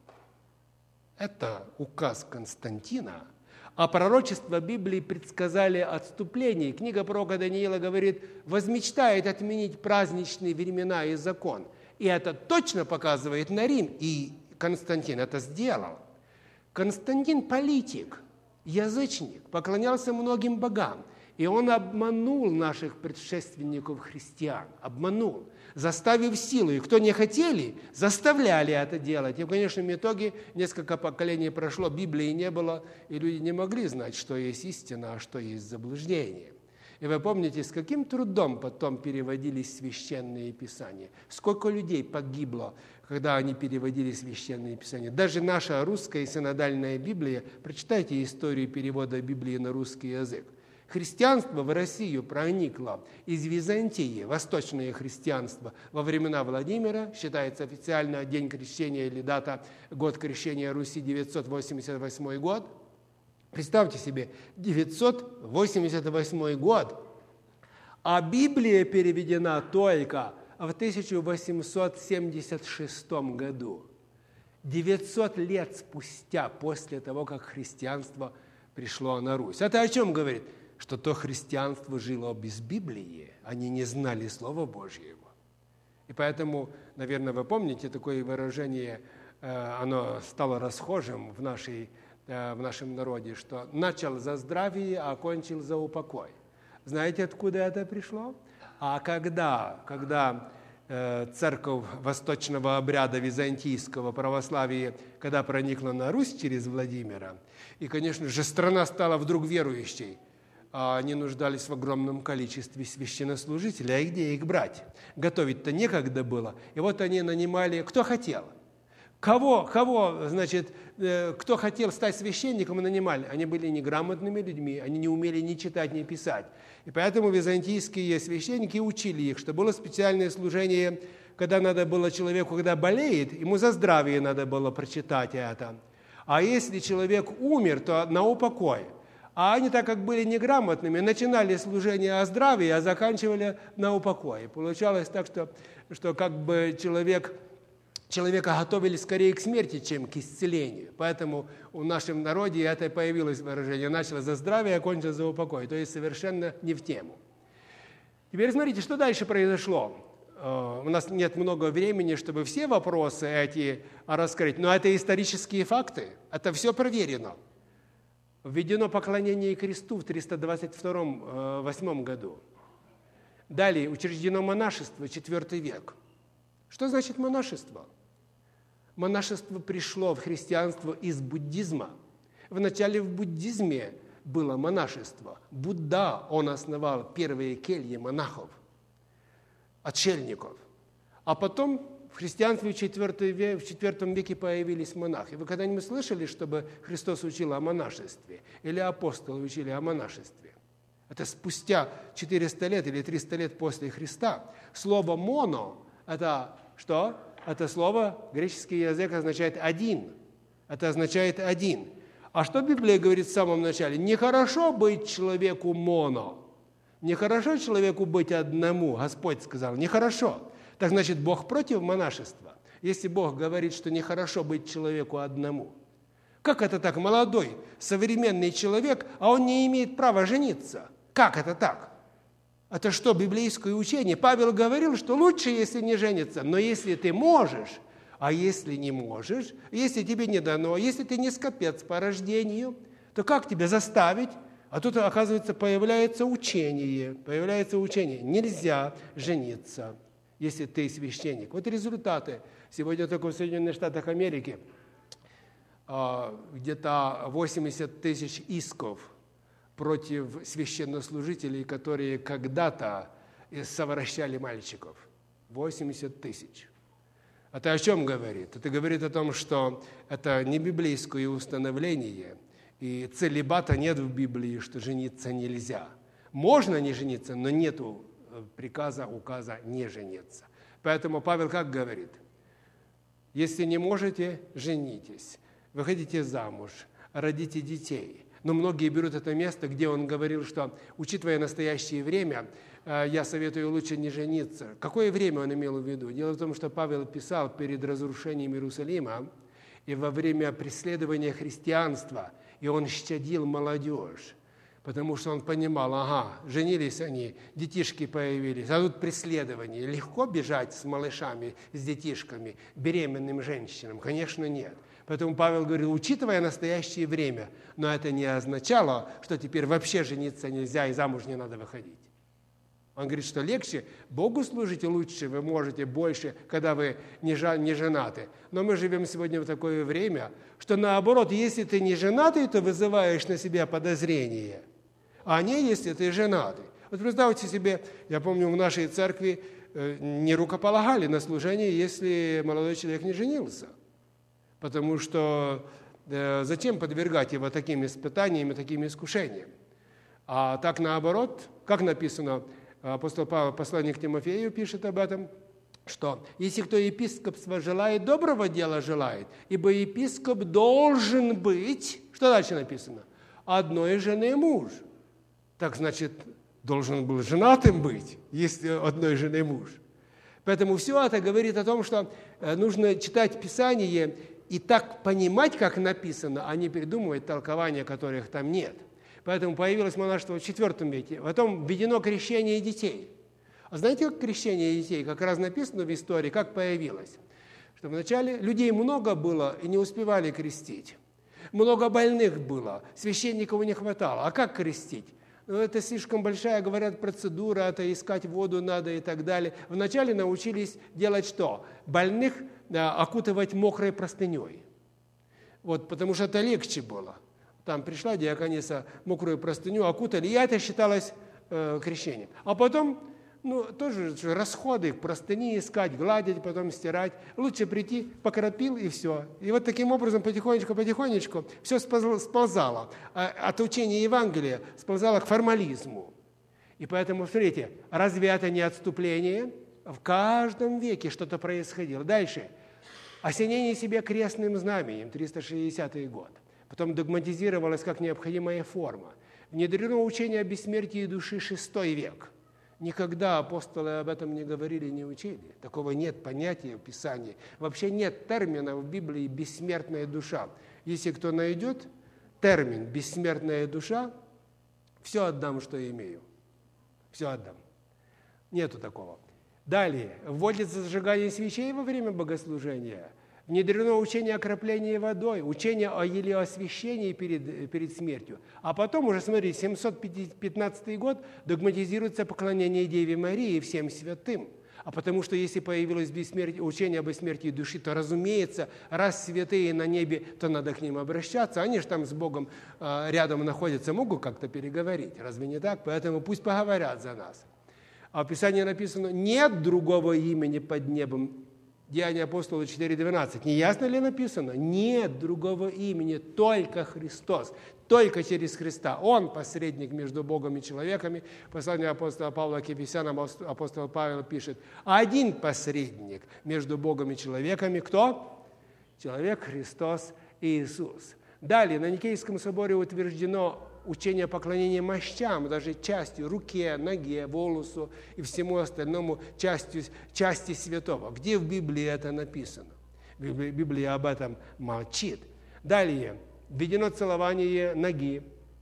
Это указ Константина, а пророчества Библии предсказали отступление. Книга пророка Даниила говорит, возмечтает отменить праздничные времена и закон. И это точно показывает на Рим, и Константин это сделал. Константин политик, язычник, поклонялся многим богам. И он обманул наших предшественников христиан, обманул, заставив силу. И кто не хотели, заставляли это делать. И в конечном итоге несколько поколений прошло, Библии не было, и люди не могли знать, что есть истина, а что есть заблуждение. И вы помните, с каким трудом потом переводились священные писания. Сколько людей погибло, когда они переводили священные писания. Даже наша русская синодальная Библия, прочитайте историю перевода Библии на русский язык. Христианство в Россию проникло из Византии, восточное христианство, во времена Владимира, считается официально день крещения или дата, год крещения Руси, 988 год. Представьте себе, 988 год, а Библия переведена только в 1876 году, 900 лет спустя после того, как христианство пришло на Русь. Это о чем говорит? Что то христианство жило без Библии, они не знали Слова Божьего. И поэтому, наверное, вы помните такое выражение, оно стало расхожим в нашем народе, что начал за здравие, а окончил за упокой. Знаете, откуда это пришло? А когда церковь восточного обряда византийского православия, когда проникла на Русь через Владимира, и, конечно же, страна стала вдруг верующей, они нуждались в огромном количестве священнослужителей, а где их брать? Готовить-то некогда было. И вот они нанимали, кто хотел. Кто хотел стать священником, нанимали. Они были неграмотными людьми, они не умели ни читать, ни писать. И поэтому византийские священники учили их, что было специальное служение, когда надо было человеку, когда болеет, ему за здравие надо было прочитать это. А если человек умер, то на упокой. А они, так как были неграмотными, начинали служение о здравии, а заканчивали на упокое. Получалось так, что как бы человека готовили скорее к смерти, чем к исцелению. Поэтому в нашем народе это появилось выражение «начало за здравие, а кончило за упокой». То есть совершенно не в тему. Теперь смотрите, что дальше произошло. У нас нет много времени, чтобы все вопросы эти раскрыть, но это исторические факты, это все проверено. Введено поклонение кресту в 322-8 году. Далее учреждено монашество, 4 век. Что значит монашество? Монашество пришло в христианство из буддизма. Вначале в буддизме было монашество. Будда, он основал первые кельи монахов, отшельников. А потом в христианстве в IV веке появились монахи. Вы когда-нибудь слышали, чтобы Христос учил о монашестве? Или апостолы учили о монашестве? Это спустя 400 лет или 300 лет после Христа. Слово «моно» – это что? Это слово, греческий язык означает «один». Это означает «один». А что Библия говорит в самом начале? Нехорошо быть человеку «моно». Нехорошо человеку быть одному. Господь сказал, нехорошо. Так значит, Бог против монашества. если Бог говорит, что нехорошо быть человеку одному? Как это так? Молодой, современный человек, а он не имеет права жениться. Как это так? Это что, библейское учение? Павел говорил, что лучше, если не жениться, но если ты можешь, а если не можешь, если тебе не дано, если ты не скопец по рождению, то как тебя заставить? А тут, оказывается, появляется учение. Нельзя жениться, если ты священник. Вот результаты. Сегодня только в Соединенных Штатах Америки где-то 80 тысяч исков против священнослужителей, которые когда-то совращали мальчиков. 80 тысяч. Это о чем говорит? Это говорит о том, что это не библейское установление, и целибата нет в Библии, что жениться нельзя. Можно не жениться, но нету приказа, указа не жениться. Поэтому Павел как говорит? Если не можете, женитесь, выходите замуж, родите детей. Но многие берут это место, где он говорил, что, учитывая настоящее время, я советую лучше не жениться. Какое время он имел в виду? Дело в том, что Павел писал перед разрушением Иерусалима и во время преследования христианства, и он щадил молодежь, потому что он понимал, женились они, детишки появились, а тут преследование. Легко бежать с малышами, с детишками, беременным женщинам? Конечно, нет. Поэтому Павел говорил, учитывая настоящее время, но это не означало, что теперь вообще жениться нельзя и замуж не надо выходить. Он говорит, что легче Богу служить и лучше вы можете, больше, когда вы не женаты. Но мы живем сегодня в такое время, что наоборот, если ты не женатый, то вызываешь на себя подозрение, а не если ты женатый. Вот представьте себе, я помню, в нашей церкви не рукополагали на служение, если молодой человек не женился. Потому что зачем подвергать его таким испытаниям и таким искушениям? А так наоборот, как написано, апостол Павел, посланник Тимофею, пишет об этом, что если кто епископства желает, доброго дела желает, ибо епископ должен быть, что дальше написано? Одной жены муж. Так значит, должен был женатым быть, если одной жены муж. Поэтому все это говорит о том, что нужно читать Писание и так понимать, как написано, а не придумывать толкования, которых там нет. Поэтому появилось монашество в IV веке. Потом введено крещение детей. А знаете, как крещение детей, как раз написано в истории, как появилось? Что вначале людей много было и не успевали крестить. Много больных было, священников не хватало. А как крестить? Это слишком большая, говорят, процедура, это искать воду надо и так далее. Вначале научились делать что? Больных окутывать мокрой простыней. Вот, потому что это легче было. Там пришла диакониса, мокрую простыню окутали, и это считалось крещением. А потом, тоже расходы, простыни искать, гладить, потом стирать. Лучше прийти, покропил и все. И вот таким образом потихонечку все сползало. От учения Евангелия сползало к формализму. И поэтому, смотрите, разве это не отступление? В каждом веке что-то происходило. Дальше. Осенение себя крестным знаменем, 360 год. Потом догматизировалось как необходимая форма. Внедрено учение о бессмертии души, 6 век. Никогда апостолы об этом не говорили, не учили. Такого нет понятия в Писании. Вообще нет термина в Библии «бессмертная душа». Если кто найдет термин «бессмертная душа», все отдам, что имею. Все отдам. Нету такого. Далее. Вводится зажигание свечей во время богослужения. Внедрено учение о окроплении водой, учение о елеосвящении перед смертью. А потом уже, смотрите, 715 год догматизируется поклонение Деве Марии и всем святым. А потому что если появилось учение об бессмертии души, то, разумеется, раз святые на небе, то надо к ним обращаться. Они же там с Богом рядом находятся, могут как-то переговорить. Разве не так? Поэтому пусть поговорят за нас. А в Писании написано, нет другого имени под небом. Деяния апостола 4:12. Не ясно ли написано? Нет другого имени, только Христос. Только через Христа. Он посредник между Богом и человеками. Послание апостола Павла к Ефесянам апостол Павел пишет, один посредник между Богом и человеками. Кто? Человек Христос Иисус. Далее, на Никейском соборе утверждено учение о поклонении мощам, даже частью, руке, ноге, волосу и всему остальному части святого. Где в Библии это написано? Библия об этом молчит. Далее, введено целование ноги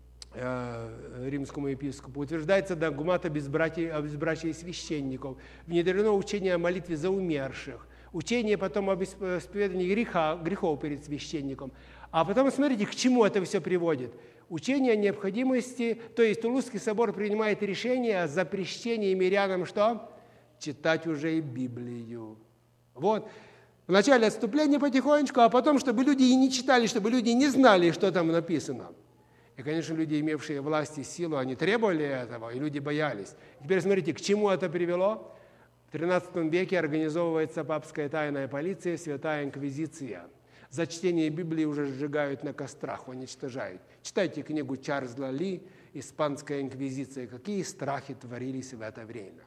римскому епископу, утверждается догмат о безбрачии священников, внедрено учение о молитве за умерших, учение потом об исповедании грехов перед священником. А потом смотрите, к чему это все приводит. Учение о необходимости, то есть Тулузский собор принимает решение о запрещении мирянам что? Читать уже и Библию. Вот. Вначале отступление потихонечку, а потом, чтобы люди и не читали, чтобы люди не знали, что там написано. И, конечно, люди, имевшие власть и силу, они требовали этого, и люди боялись. Теперь смотрите, к чему это привело. В XIII веке организовывается папская тайная полиция, святая инквизиция. За чтение Библии уже сжигают на кострах, уничтожают. Читайте книгу Чарльза Ли «Испанская инквизиция». Какие страхи творились в это время.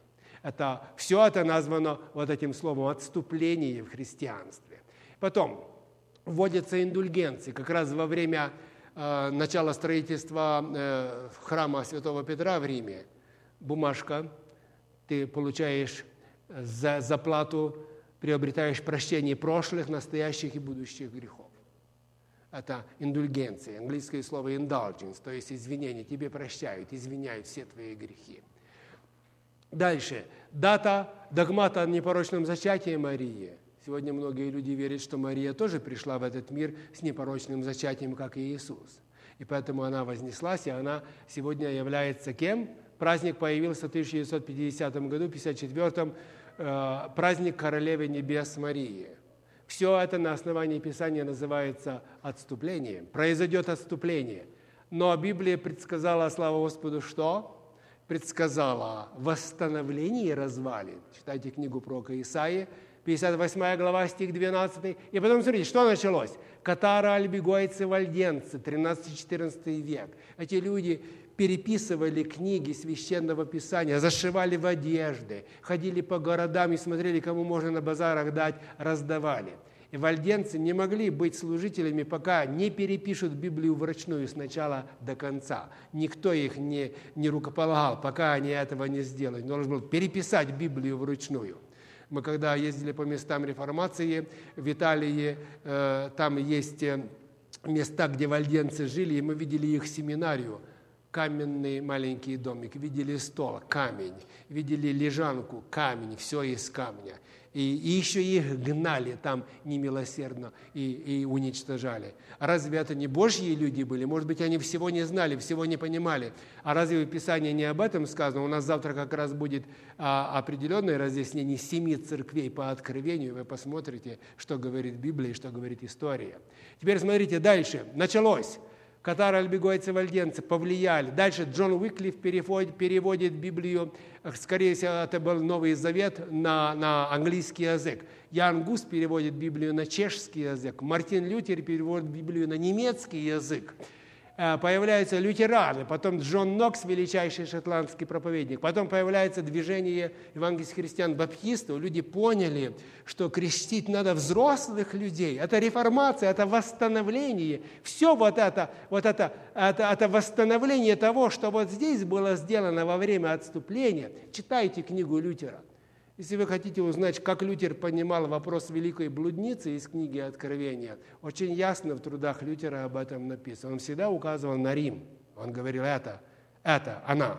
Все это названо вот этим словом «отступление» в христианстве. Потом вводятся индульгенции. Как раз во время начала строительства храма Святого Петра в Риме бумажка, ты получаешь за плату, приобретаешь прощение прошлых, настоящих и будущих грехов. Это индульгенция, английское слово indulgence, то есть извинение. Тебе прощают, извиняют все твои грехи. Дальше. Дата догмата о непорочном зачатии Марии. Сегодня многие люди верят, что Мария тоже пришла в этот мир с непорочным зачатием, как и Иисус. И поэтому она вознеслась, и она сегодня является кем? Праздник появился в 1950 году, в 1954 праздник Королевы Небес Марии. Все это на основании Писания называется отступлением. Произойдет отступление. Но Библия предсказала, слава Господу, что? Предсказала восстановление развалин. Читайте книгу пророка Исаии, 58 глава, стих 12. И потом смотрите, что началось. Катары, альбигойцы, вальденцы, 13-14 век. Эти люди переписывали книги Священного Писания, зашивали в одежды, ходили по городам и смотрели, кому можно на базарах дать, раздавали. И вальденцы не могли быть служителями, пока не перепишут Библию вручную с начала до конца. Никто их не рукополагал, пока они этого не сделали. Нужно было переписать Библию вручную. Мы когда ездили по местам реформации в Италии, там есть места, где вальденцы жили, и мы видели их семинарию. Каменный маленький домик, видели стол, камень, видели лежанку, камень, все из камня. И еще их гнали там немилосердно и уничтожали. А разве это не Божьи люди были? Может быть, они всего не знали, всего не понимали. А разве в Писании не об этом сказано? У нас завтра как раз будет определенное разъяснение 7 церквей по откровению. Вы посмотрите, что говорит Библия и что говорит история. Теперь смотрите дальше. Началось. Катары, альбигойцы, вальденцы повлияли. Дальше Джон Уиклиф переводит Библию, скорее всего, это был Новый Завет, на английский язык. Ян Гус переводит Библию на чешский язык. Мартин Лютер переводит Библию на немецкий язык. Появляются лютераны, потом Джон Нокс, величайший шотландский проповедник. Потом появляется движение евангельских христиан-баптистов. Люди поняли, что крестить надо взрослых людей. Это реформация, это восстановление. Все это восстановление того, что вот здесь было сделано во время отступления. Читайте книгу Лютера. Если вы хотите узнать, как Лютер понимал вопрос великой блудницы из книги Откровения, очень ясно в трудах Лютера об этом написано. Он всегда указывал на Рим. Он говорил, это она.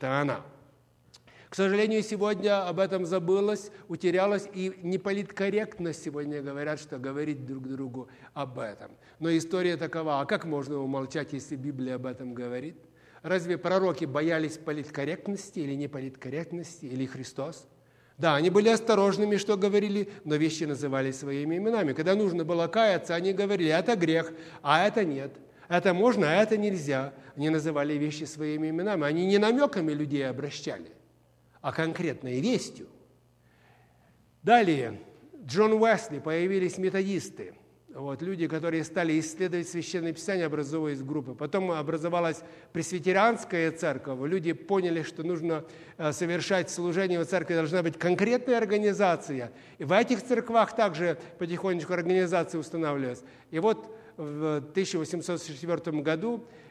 К сожалению, сегодня об этом забылось, утерялось, и неполиткорректно сегодня говорят, что говорить друг другу об этом. Но история такова. А как можно умолчать, если Библия об этом говорит? Разве пророки боялись политкорректности или неполиткорректности, или Христос? Да, они были осторожными, что говорили, но вещи называли своими именами. Когда нужно было каяться, они говорили, это грех, а это нет. Это можно, а это нельзя. Они называли вещи своими именами. Они не намеками людей обращали, а конкретной вестью. Далее, Джон Уэсли, появились методисты. Люди, которые стали исследовать Священное Писание, образовываясь группы. Потом образовалась пресвитерианская церковь. Люди поняли, что нужно совершать служение в церкви, должна быть конкретная организация. И в этих церквах также потихонечку организации устанавливались. И вот в 1864 году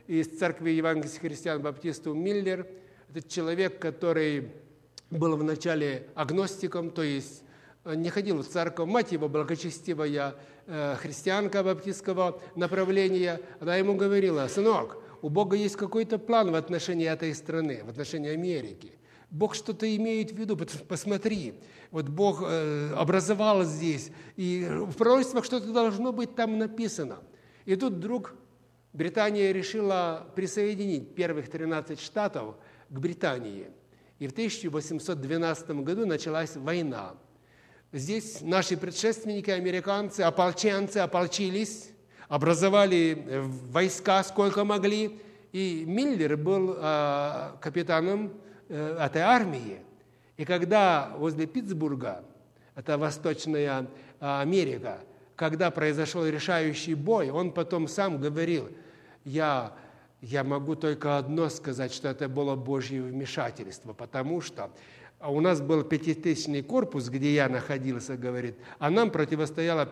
из церкви евангельских христиан Баптистов Миллер. Это человек, который был вначале агностиком, то есть не ходил в церковь. Мать его благочестивая христианка баптистского направления. Она ему говорила: сынок, у Бога есть какой-то план в отношении этой страны, в отношении Америки. Бог что-то имеет в виду, посмотри. Вот Бог образовал здесь, и в пророчествах что-то должно быть там написано. И тут вдруг Британия решила присоединить первых 13 штатов к Британии. И в 1812 году началась война. Здесь наши предшественники, американцы, ополченцы ополчились, образовали войска сколько могли. И Миллер был капитаном этой армии. И когда возле Питтсбурга, это Восточная Америка, когда произошел решающий бой, он потом сам говорил: я могу только одно сказать, что это было Божье вмешательство, потому что у нас был 5000-й корпус, где я находился, говорит, а нам противостоял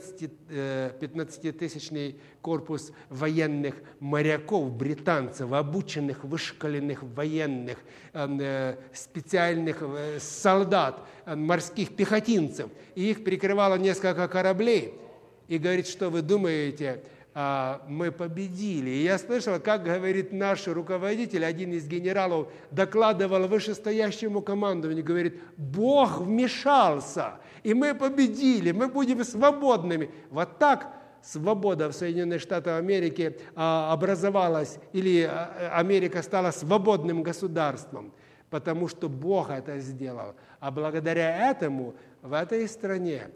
15-тысячный корпус военных моряков, британцев, обученных, вышколенных военных, специальных солдат, морских пехотинцев. И их прикрывало несколько кораблей. И говорит: что вы думаете, мы победили. И я слышал, как говорит наш руководитель, один из генералов, докладывал вышестоящему командованию, говорит: Бог вмешался, и мы победили, мы будем свободными. Вот так свобода в Соединенных Штатах Америки образовалась, или Америка стала свободным государством, потому что Бог это сделал. А благодаря этому в этой стране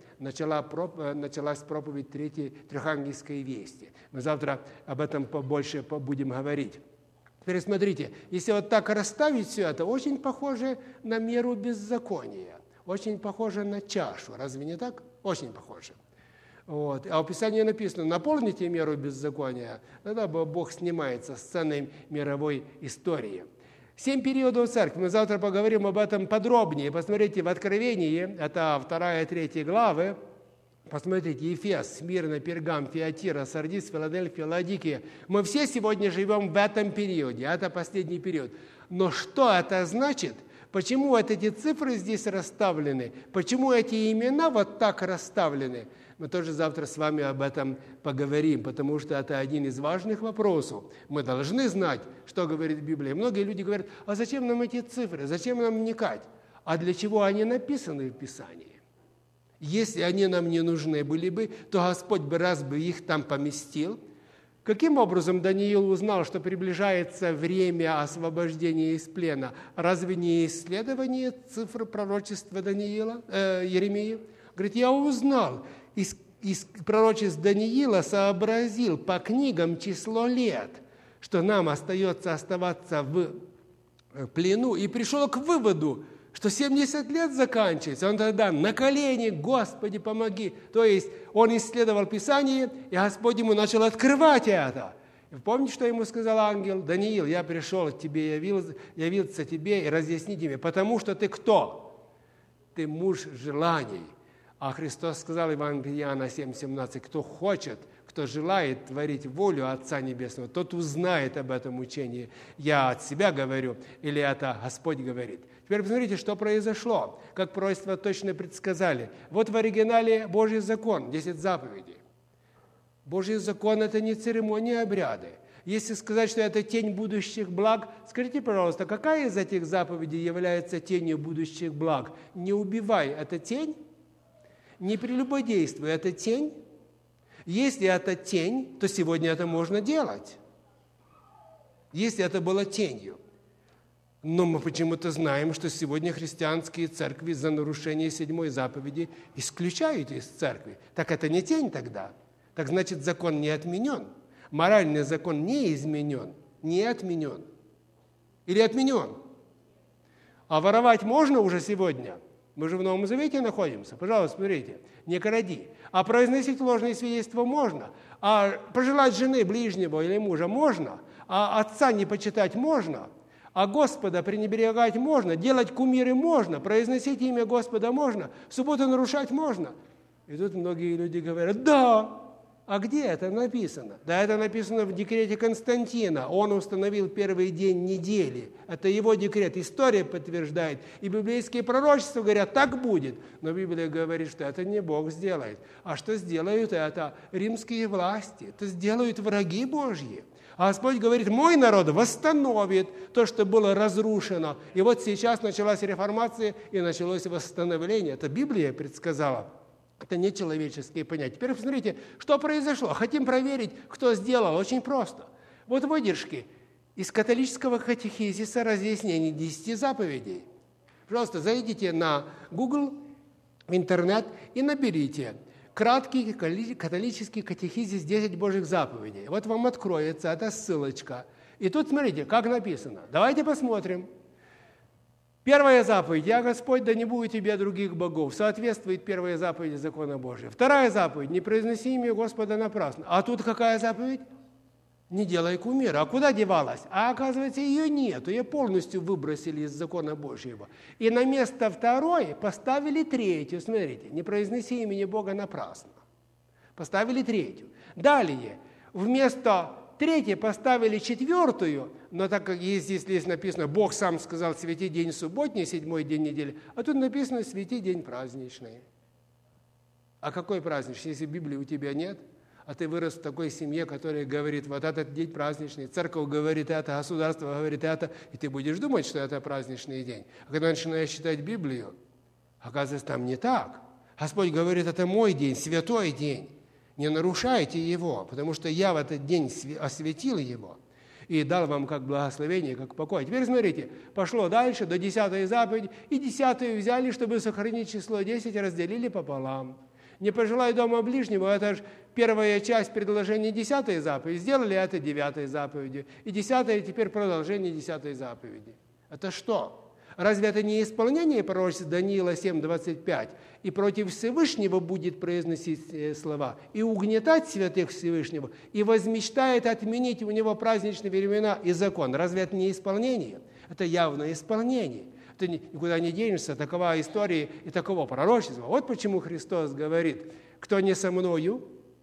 началась проповедь Трехангельской вести. Мы завтра об этом побольше будем говорить. Теперь смотрите, если вот так расставить все это, очень похоже на меру беззакония, очень похоже на чашу. Разве не так? Очень похоже. Вот. А в Писании написано: наполните меру беззакония, тогда Бог снимается с сцены мировой истории. 7 периодов церкви. Мы завтра поговорим об этом подробнее. Посмотрите в Откровении, это 2 и 3 главы. Посмотрите: Ефес, Смирна, Пергам, Фиатира, Сардис, Филадельфия, Ладикия. Мы все сегодня живем в этом периоде. Это последний период. Но что это значит? Почему вот эти цифры здесь расставлены? Почему эти имена вот так расставлены? Мы тоже завтра с вами об этом поговорим, потому что это один из важных вопросов. Мы должны знать, что говорит Библия. Многие люди говорят: а зачем нам эти цифры, зачем нам вникать? А для чего они написаны в Писании? Если они нам не нужны были бы, то Господь бы раз бы их там поместил. Каким образом Даниил узнал, что приближается время освобождения из плена? Разве не исследование цифр пророчества Еремии? Говорит: я узнал. Из пророчеств Даниила сообразил по книгам число лет, что нам остается оставаться в плену, и пришел к выводу, что 70 лет заканчивается. Он тогда на колени: Господи, помоги. То есть он исследовал Писание, и Господь ему начал открывать это. И помните, что ему сказал ангел? Даниил, я пришел к тебе, явился тебе и разъяснить тебе, потому что ты кто? Ты муж желаний. А Христос сказал, Евангелие Иоанна 7:17, кто хочет, кто желает творить волю Отца Небесного, тот узнает об этом учении. Я от себя говорю, или это Господь говорит. Теперь посмотрите, что произошло, как пророчества точно предсказали. Вот в оригинале Божий закон, 10 заповедей. Божий закон – это не церемонии, а обряды. Если сказать, что это тень будущих благ, скажите, пожалуйста, какая из этих заповедей является тенью будущих благ? Не убивай – это тень? Не прелюбодействуй – это тень? Если это тень, то сегодня это можно делать. Если это было тенью. Но мы почему-то знаем, что сегодня христианские церкви за нарушение 7 заповеди исключают из церкви. Так это не тень тогда. Так значит, закон не отменен. Моральный закон не изменен, не отменен. Или отменен. А воровать можно уже сегодня? Мы же в Новом Завете находимся. Пожалуйста, смотрите. Не кради. А произносить ложные свидетельства можно. А пожелать жены ближнего или мужа можно. А отца не почитать можно. А Господа пренебрегать можно. Делать кумиры можно. Произносить имя Господа можно. Субботу нарушать можно. И тут многие люди говорят, да, А где это написано? Да, это написано в декрете Константина. Он установил первый день недели. Это его декрет. История подтверждает. И библейские пророчества говорят, так будет. Но Библия говорит, что это не Бог сделает. А что сделают это римские власти? Это сделают враги Божьи. А Господь говорит, мой народ восстановит то, что было разрушено. И вот сейчас началась реформация и началось восстановление. Это Библия предсказала. Это не человеческие понятия. Теперь посмотрите, что произошло. Хотим проверить, кто сделал. Очень просто. Вот выдержки из католического катехизиса разъяснений 10 заповедей. Пожалуйста, зайдите на Google, в интернет и наберите краткий католический катехизис 10 Божьих заповедей. Вот вам откроется эта ссылочка. И тут смотрите, как написано. Давайте посмотрим. Первая заповедь. «Я Господь, да не будет тебе других богов». Соответствует первой заповеди закона Божия. Вторая заповедь. «Не произноси имя Господа напрасно». А тут какая заповедь? «Не делай кумира». А куда девалась? А оказывается, ее нет. Ее полностью выбросили из закона Божьего. И на место второй поставили третью. Смотрите. «Не произноси имени Бога напрасно». Поставили третью. Далее. Вместо третьей поставили четвертую, но так как здесь написано, Бог сам сказал, свети день субботний, 7-й день недели, а тут написано, свети день праздничный. А какой праздничный, если Библии у тебя нет? А ты вырос в такой семье, которая говорит, вот этот день праздничный, церковь говорит это, государство говорит это, и ты будешь думать, что это праздничный день. А когда начинаешь читать Библию, оказывается, там не так. Господь говорит, это мой день, святой день. Не нарушайте его, потому что я в этот день осветил его и дал вам как благословение, как покой. Теперь смотрите, пошло дальше, до 10-й заповеди, и 10-ю взяли, чтобы сохранить число 10, разделили пополам. Не пожелай дома ближнего, это же первая часть предложения 10-й заповеди, сделали это 9-й заповедью, и 10-я теперь продолжение 10-й заповеди. Это что? Разве это не исполнение пророчества Даниила 7:25? И против Всевышнего будет произносить слова, и угнетать святых Всевышнего, и возмечтает отменить у него праздничные времена и закон. Разве это не исполнение? Это явное исполнение. Ты никуда не денешься, такова история и такого пророчества. Вот почему Христос говорит, кто не со мною,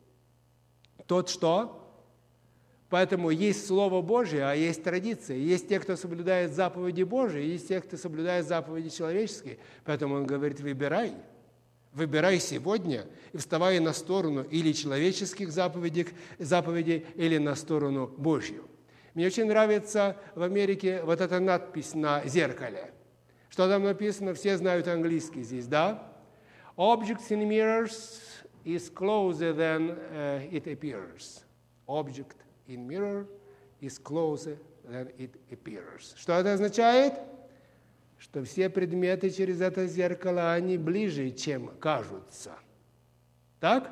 тот что? Поэтому есть Слово Божие, а есть традиция. Есть те, кто соблюдает заповеди Божии, есть те, кто соблюдает заповеди человеческие. Поэтому он говорит, выбирай. Выбирай сегодня и вставай на сторону или человеческих заповедей, или на сторону Божью. Мне очень нравится в Америке вот эта надпись на зеркале. Что там написано? Все знают английский здесь, да? Objects in mirrors is closer than it appears. Object in mirror is closer than it appears. Что это означает? Что все предметы через это зеркало, они ближе, чем кажутся. Так?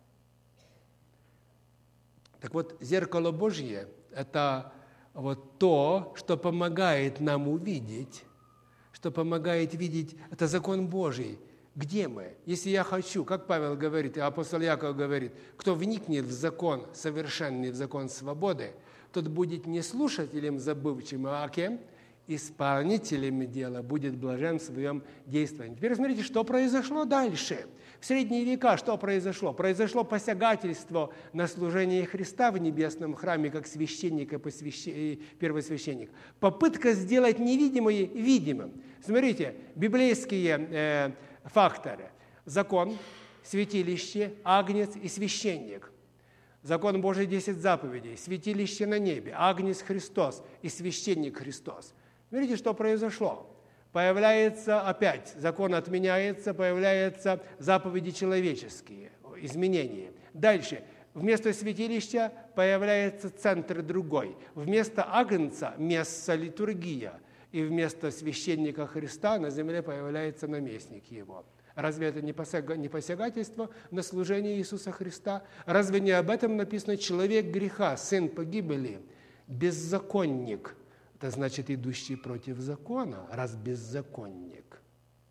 Так вот, зеркало Божье – это вот то, что помогает нам увидеть, что помогает видеть, это закон Божий. Где мы? Если я хочу, как Павел говорит, и апостол Яков говорит, кто вникнет в закон совершенный, в закон свободы, тот будет не слушателем забывчивым, а кем? Исполнителем дела, будет блажен в своем действовании. Теперь смотрите, что произошло дальше. В средние века что произошло? Произошло посягательство на служение Христа в небесном храме, как священник и первосвященник. Попытка сделать невидимое видимым. Смотрите, библейские факторы. Закон, святилище, агнец и священник. Закон Божий 10 заповедей, святилище на небе, агнец Христос и священник Христос. Смотрите, что произошло. Появляется опять, закон отменяется, появляются заповеди человеческие, изменения. Дальше, вместо святилища появляется центр другой. Вместо агнца – месса литургия. И вместо священника Христа на земле появляется наместник его. Разве это не посягательство на служение Иисуса Христа? Разве не об этом написано «человек греха, сын погибели, беззаконник»? Это значит, идущий против закона, раз беззаконник.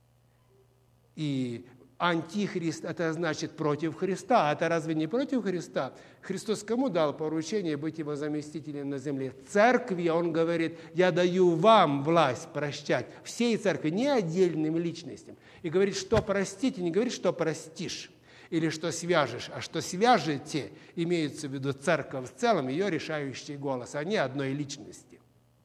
И антихрист – это значит против Христа. Это разве не против Христа? Христос кому дал поручение быть его заместителем на земле? Церкви, он говорит, я даю вам власть прощать. Всей церкви, не отдельным личностям. И говорит, что простить, и не говорит, что простишь. или что свяжешь, а что свяжете, имеется в виду церковь в целом, ее решающий голос, а не одной личности.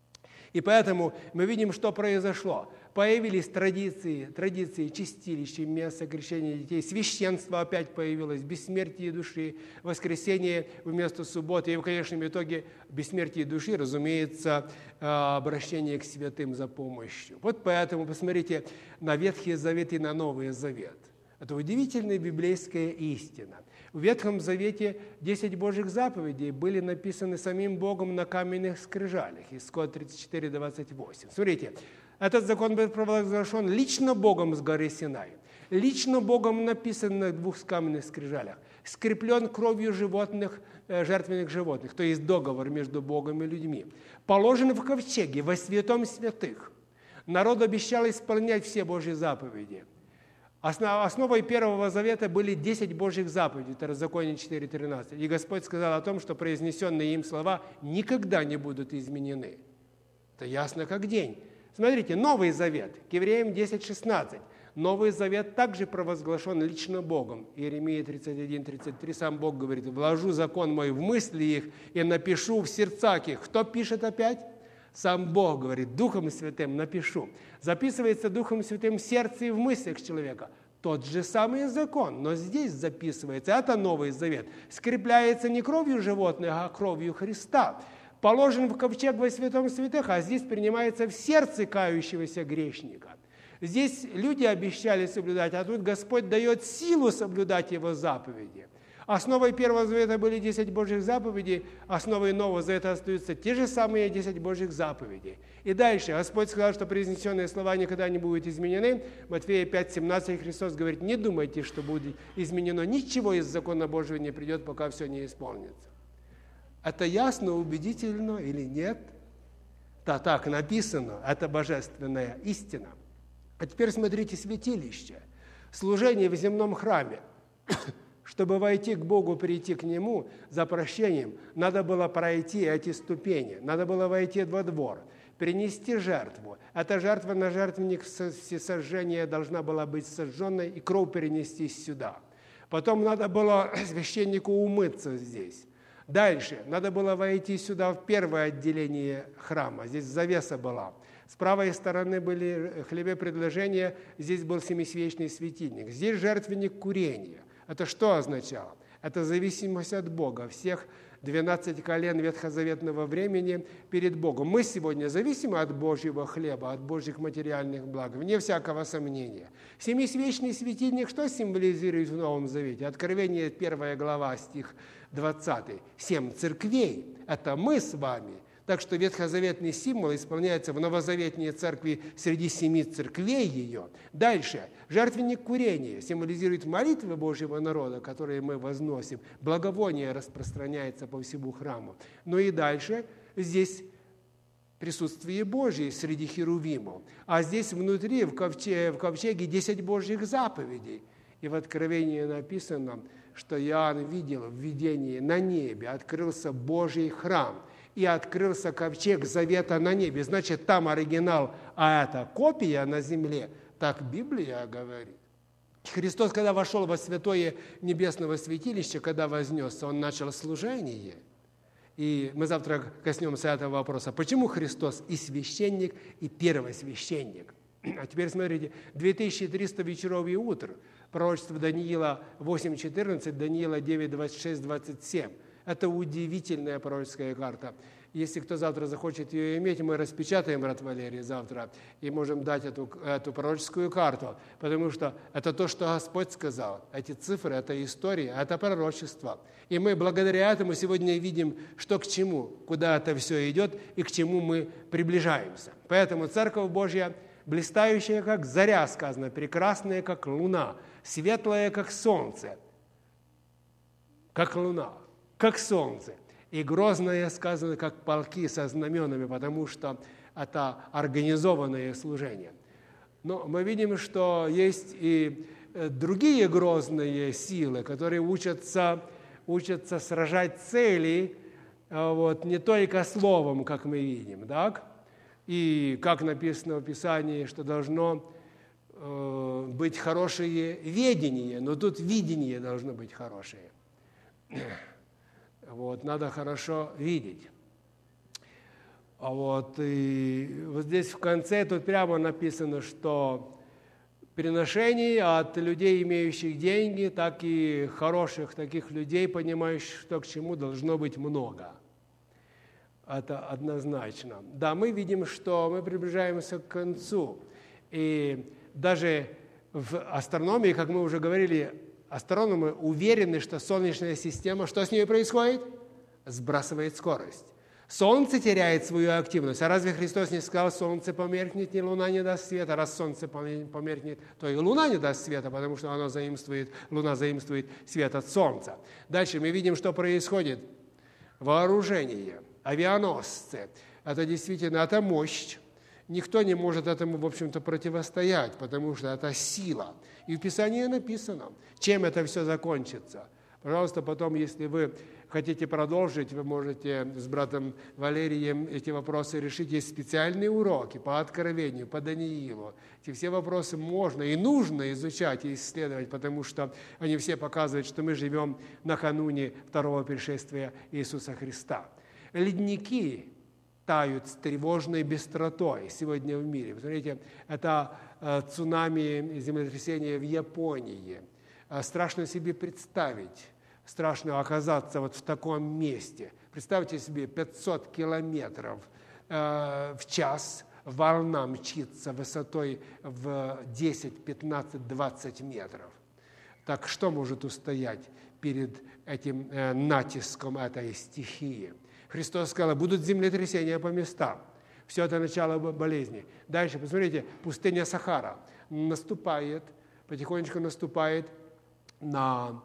И поэтому мы видим, что произошло. Появились традиции чистилища, места крещения детей, священство опять появилось, бессмертие души, воскресенье вместо субботы, и в конечном итоге бессмертие души, разумеется, обращение к святым за помощью. Вот поэтому посмотрите на Ветхий Завет и на Новый Завет. Это удивительная библейская истина. В Ветхом Завете 10 Божьих заповедей были написаны самим Богом на каменных скрижалях. Исход 34, 28. Смотрите, этот закон был провозглашен лично Богом с горы Синай. Лично Богом написан на 2 каменных скрижалях. Скреплен кровью животных, жертвенных животных, то есть договор между Богом и людьми. Положен в ковчеге, во святом святых. Народ обещал исполнять все Божьи заповеди. Основой Первого Завета были 10 Божьих заповедей, Второзаконие 4:13. И Господь сказал о том, что произнесенные им слова никогда не будут изменены. Это ясно как день. Смотрите, Новый Завет, к Евреям 10:16. Новый Завет также провозглашен лично Богом. Иеремия 31:33, сам Бог говорит: «Вложу закон мой в мысли их и напишу в сердцах их». Кто пишет опять? Сам Бог говорит: Духом Святым напишу. Записывается Духом Святым в сердце и в мыслях человека. Тот же самый закон, но здесь записывается. Это Новый Завет. Скрепляется не кровью животных, а кровью Христа. Положен в ковчег во святом святых, а здесь принимается в сердце кающегося грешника. Здесь люди обещали соблюдать, а тут Господь дает силу соблюдать Его заповеди. Основой Первого Завета были 10 Божьих заповедей, основой Нового Завета остаются те же самые 10 Божьих заповедей. И дальше Господь сказал, что произнесенные слова никогда не будут изменены. Матфея 5:17 Христос говорит: не думайте, что будет изменено. Ничего из закона Божьего не придет, пока все не исполнится. Это ясно, убедительно или нет? Да, так написано, это божественная истина. А теперь смотрите святилище. Служение в земном храме. Чтобы войти к Богу, прийти к Нему за прощением, надо было пройти эти ступени, надо было войти во двор, принести жертву. Эта жертва на жертвенник всесожжения должна была быть сожженной и кровь перенести сюда. Потом надо было священнику умыться здесь. Дальше надо было войти сюда в первое отделение храма, здесь завеса была. С правой стороны были хлебопредложения, здесь был семисвечный светильник, здесь жертвенник курения. Это что означало? Это зависимость от Бога, всех 12 колен ветхозаветного времени перед Богом. Мы сегодня зависимы от Божьего хлеба, от Божьих материальных благ, вне всякого сомнения. Семисвечный светильник что символизирует в Новом Завете? Откровение 1 глава, стих 20. 7 церквей – это мы с вами. Так что ветхозаветный символ исполняется в новозаветной церкви среди 7 церквей ее. Дальше. Жертвенник курения символизирует молитвы Божьего народа, которые мы возносим. Благовоние распространяется по всему храму. Ну и дальше. Здесь присутствие Божие среди херувимов. А здесь внутри, в ковчеге 10 Божьих заповедей. И в Откровении написано, что Иоанн видел в видении на небе, открылся Божий храм. И открылся ковчег завета на небе. Значит, там оригинал, а это копия на земле. Так Библия говорит. Христос, когда вошел во святое небесного святилища, когда вознесся, Он начал служение. И мы завтра коснемся этого вопроса. Почему Христос и священник, и первосвященник? А теперь смотрите, 2300 вечеров и утр. Пророчество Даниила 8:14, Даниила 9:26, 27. Это удивительная пророческая карта. Если кто завтра захочет ее иметь, мы распечатаем, брат Валерий, завтра, и можем дать эту пророческую карту, потому что это то, что Господь сказал. Эти цифры, это история, это пророчество. И мы благодаря этому сегодня видим, что к чему, куда это все идет и к чему мы приближаемся. Поэтому Церковь Божья, блистающая, как заря, сказано, прекрасная, как луна, светлая, как солнце, как луна, как солнце, и грозное сказано, как полки со знаменами, потому что это организованное служение. Но мы видим, что есть и другие грозные силы, которые учатся сражать цели не только словом, как мы видим, так? И как написано в Писании, что должно быть хорошее ведение, но тут видение должно быть хорошее. Вот, надо хорошо видеть. И вот здесь в конце тут прямо написано, что приношений от людей, имеющих деньги, так и хороших таких людей, понимающих, что к чему, должно быть много. Это однозначно. Да, мы видим, что мы приближаемся к концу. И даже в астрономии, как мы уже говорили, астрономы уверены, что Солнечная система, что с ней происходит? Сбрасывает скорость. Солнце теряет свою активность. А разве Христос не сказал, Солнце померкнет, ни Луна не даст света? Раз Солнце померкнет, то и Луна не даст света, потому что Луна заимствует свет от Солнца. Дальше мы видим, что происходит. Вооружение, авианосцы. Это действительно, это мощь. Никто не может этому, в общем-то, противостоять, потому что это сила. И в Писании написано, чем это все закончится. Пожалуйста, потом, если вы хотите продолжить, вы можете с братом Валерием эти вопросы решить. Есть специальные уроки по Откровению, по Даниилу. Эти все вопросы можно и нужно изучать и исследовать, потому что они все показывают, что мы живем накануне второго пришествия Иисуса Христа. Ледники тают с тревожной быстротой сегодня в мире. Посмотрите, это цунами, землетрясение в Японии. Страшно себе представить, страшно оказаться вот в таком месте. Представьте себе, 500 километров в час волна мчится высотой в 10, 15, 20 метров. Так что может устоять перед этим натиском этой стихии? Христос сказал, будут землетрясения по местам. Все это начало болезни. Дальше, посмотрите, пустыня Сахара наступает, потихонечку наступает на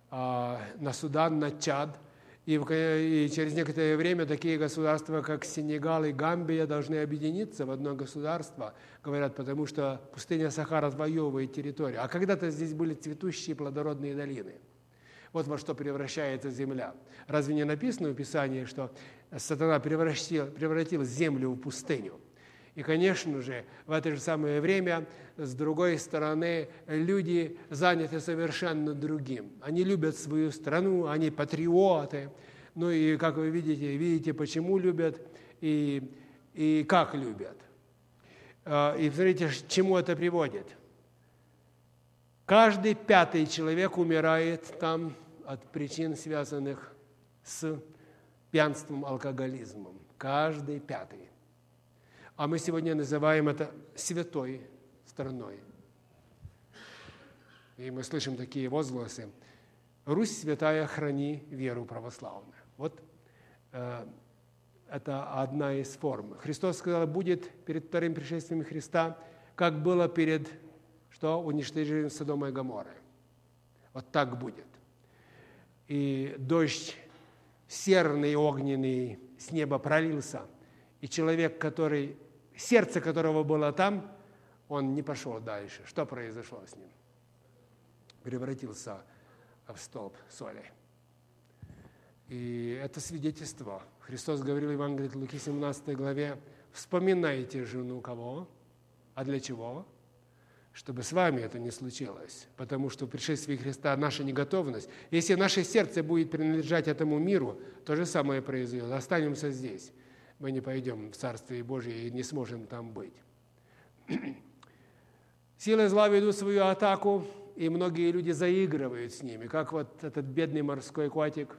Судан, на Чад. И через некоторое время такие государства, как Сенегал и Гамбия, должны объединиться в одно государство, говорят, потому что пустыня Сахара отвоевывает территорию. А когда-то здесь были цветущие плодородные долины. Вот во что превращается земля. Разве не написано в Писании, что сатана превратил землю в пустыню? И, конечно же, в это же самое время, с другой стороны, люди заняты совершенно другим. Они любят свою страну, они патриоты. Ну и, как вы видите, почему любят и как любят. И смотрите, к чему это приводит. Каждый 5-й человек умирает там от причин, связанных с пьянством, алкоголизмом. Каждый 5-й. А мы сегодня называем это святой страной. И мы слышим такие возгласы. Русь святая, храни веру православную. Вот это одна из форм. Христос сказал, будет перед вторым пришествием Христа, как было перед уничтожением Содома и Гоморры. Вот так будет. И дождь серный, огненный с неба пролился, и человек, сердце которого было там, он не пошел дальше. Что произошло с ним? Превратился в столб соли. И это свидетельство. Христос говорил в Евангелии от Луки 17 главе, вспоминайте жену кого? А для чего? Чтобы с вами это не случилось. Потому что в пришествии Христа наша неготовность. Если наше сердце будет принадлежать этому миру, то же самое произойдет. Останемся здесь. Мы не пойдем в Царствие Божие и не сможем там быть. Силы зла ведут свою атаку, и многие люди заигрывают с ними, как вот этот бедный морской котик.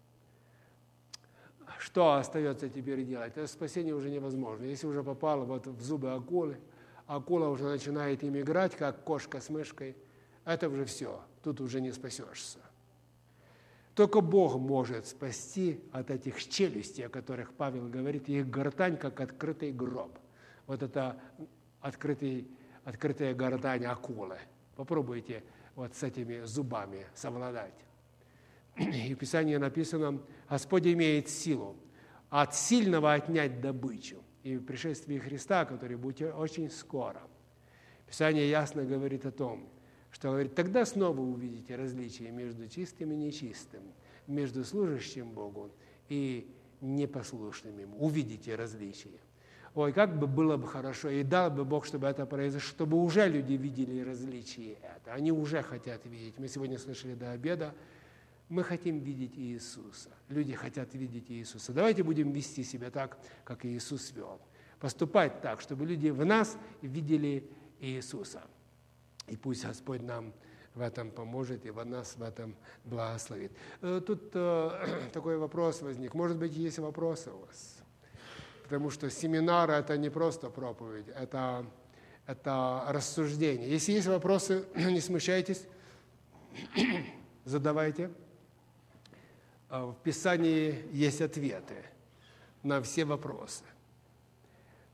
Что остается теперь делать? Это спасение уже невозможно. Если уже попало в зубы акулы, акула уже начинает им играть, как кошка с мышкой, это уже все, тут уже не спасешься. Только Бог может спасти от этих челюстей, о которых Павел говорит, их гортань, как открытый гроб. Вот это открытая гортань акулы. Попробуйте вот с этими зубами совладать. И в Писании написано, Господь имеет силу от сильного отнять добычу. И в пришествии Христа, который будет очень скоро, Писание ясно говорит о том, что говорит, тогда снова увидите различие между чистым и нечистым, между служащим Богу и непослушным Ему. Увидите различие. ой, как бы было бы хорошо, и дал бы Бог, чтобы это произошло, чтобы уже люди видели различие это. Они уже хотят видеть. Мы сегодня слышали до обеда, мы хотим видеть Иисуса. Люди хотят видеть Иисуса. Давайте будем вести себя так, как Иисус вел. Поступать так, чтобы люди в нас видели Иисуса. И пусть Господь нам в этом поможет и нас в этом благословит. Тут такой вопрос возник. Может быть, есть вопросы у вас? Потому что семинар – это не просто проповедь, это рассуждение. Если есть вопросы, не смущайтесь, задавайте. В Писании есть ответы на все вопросы.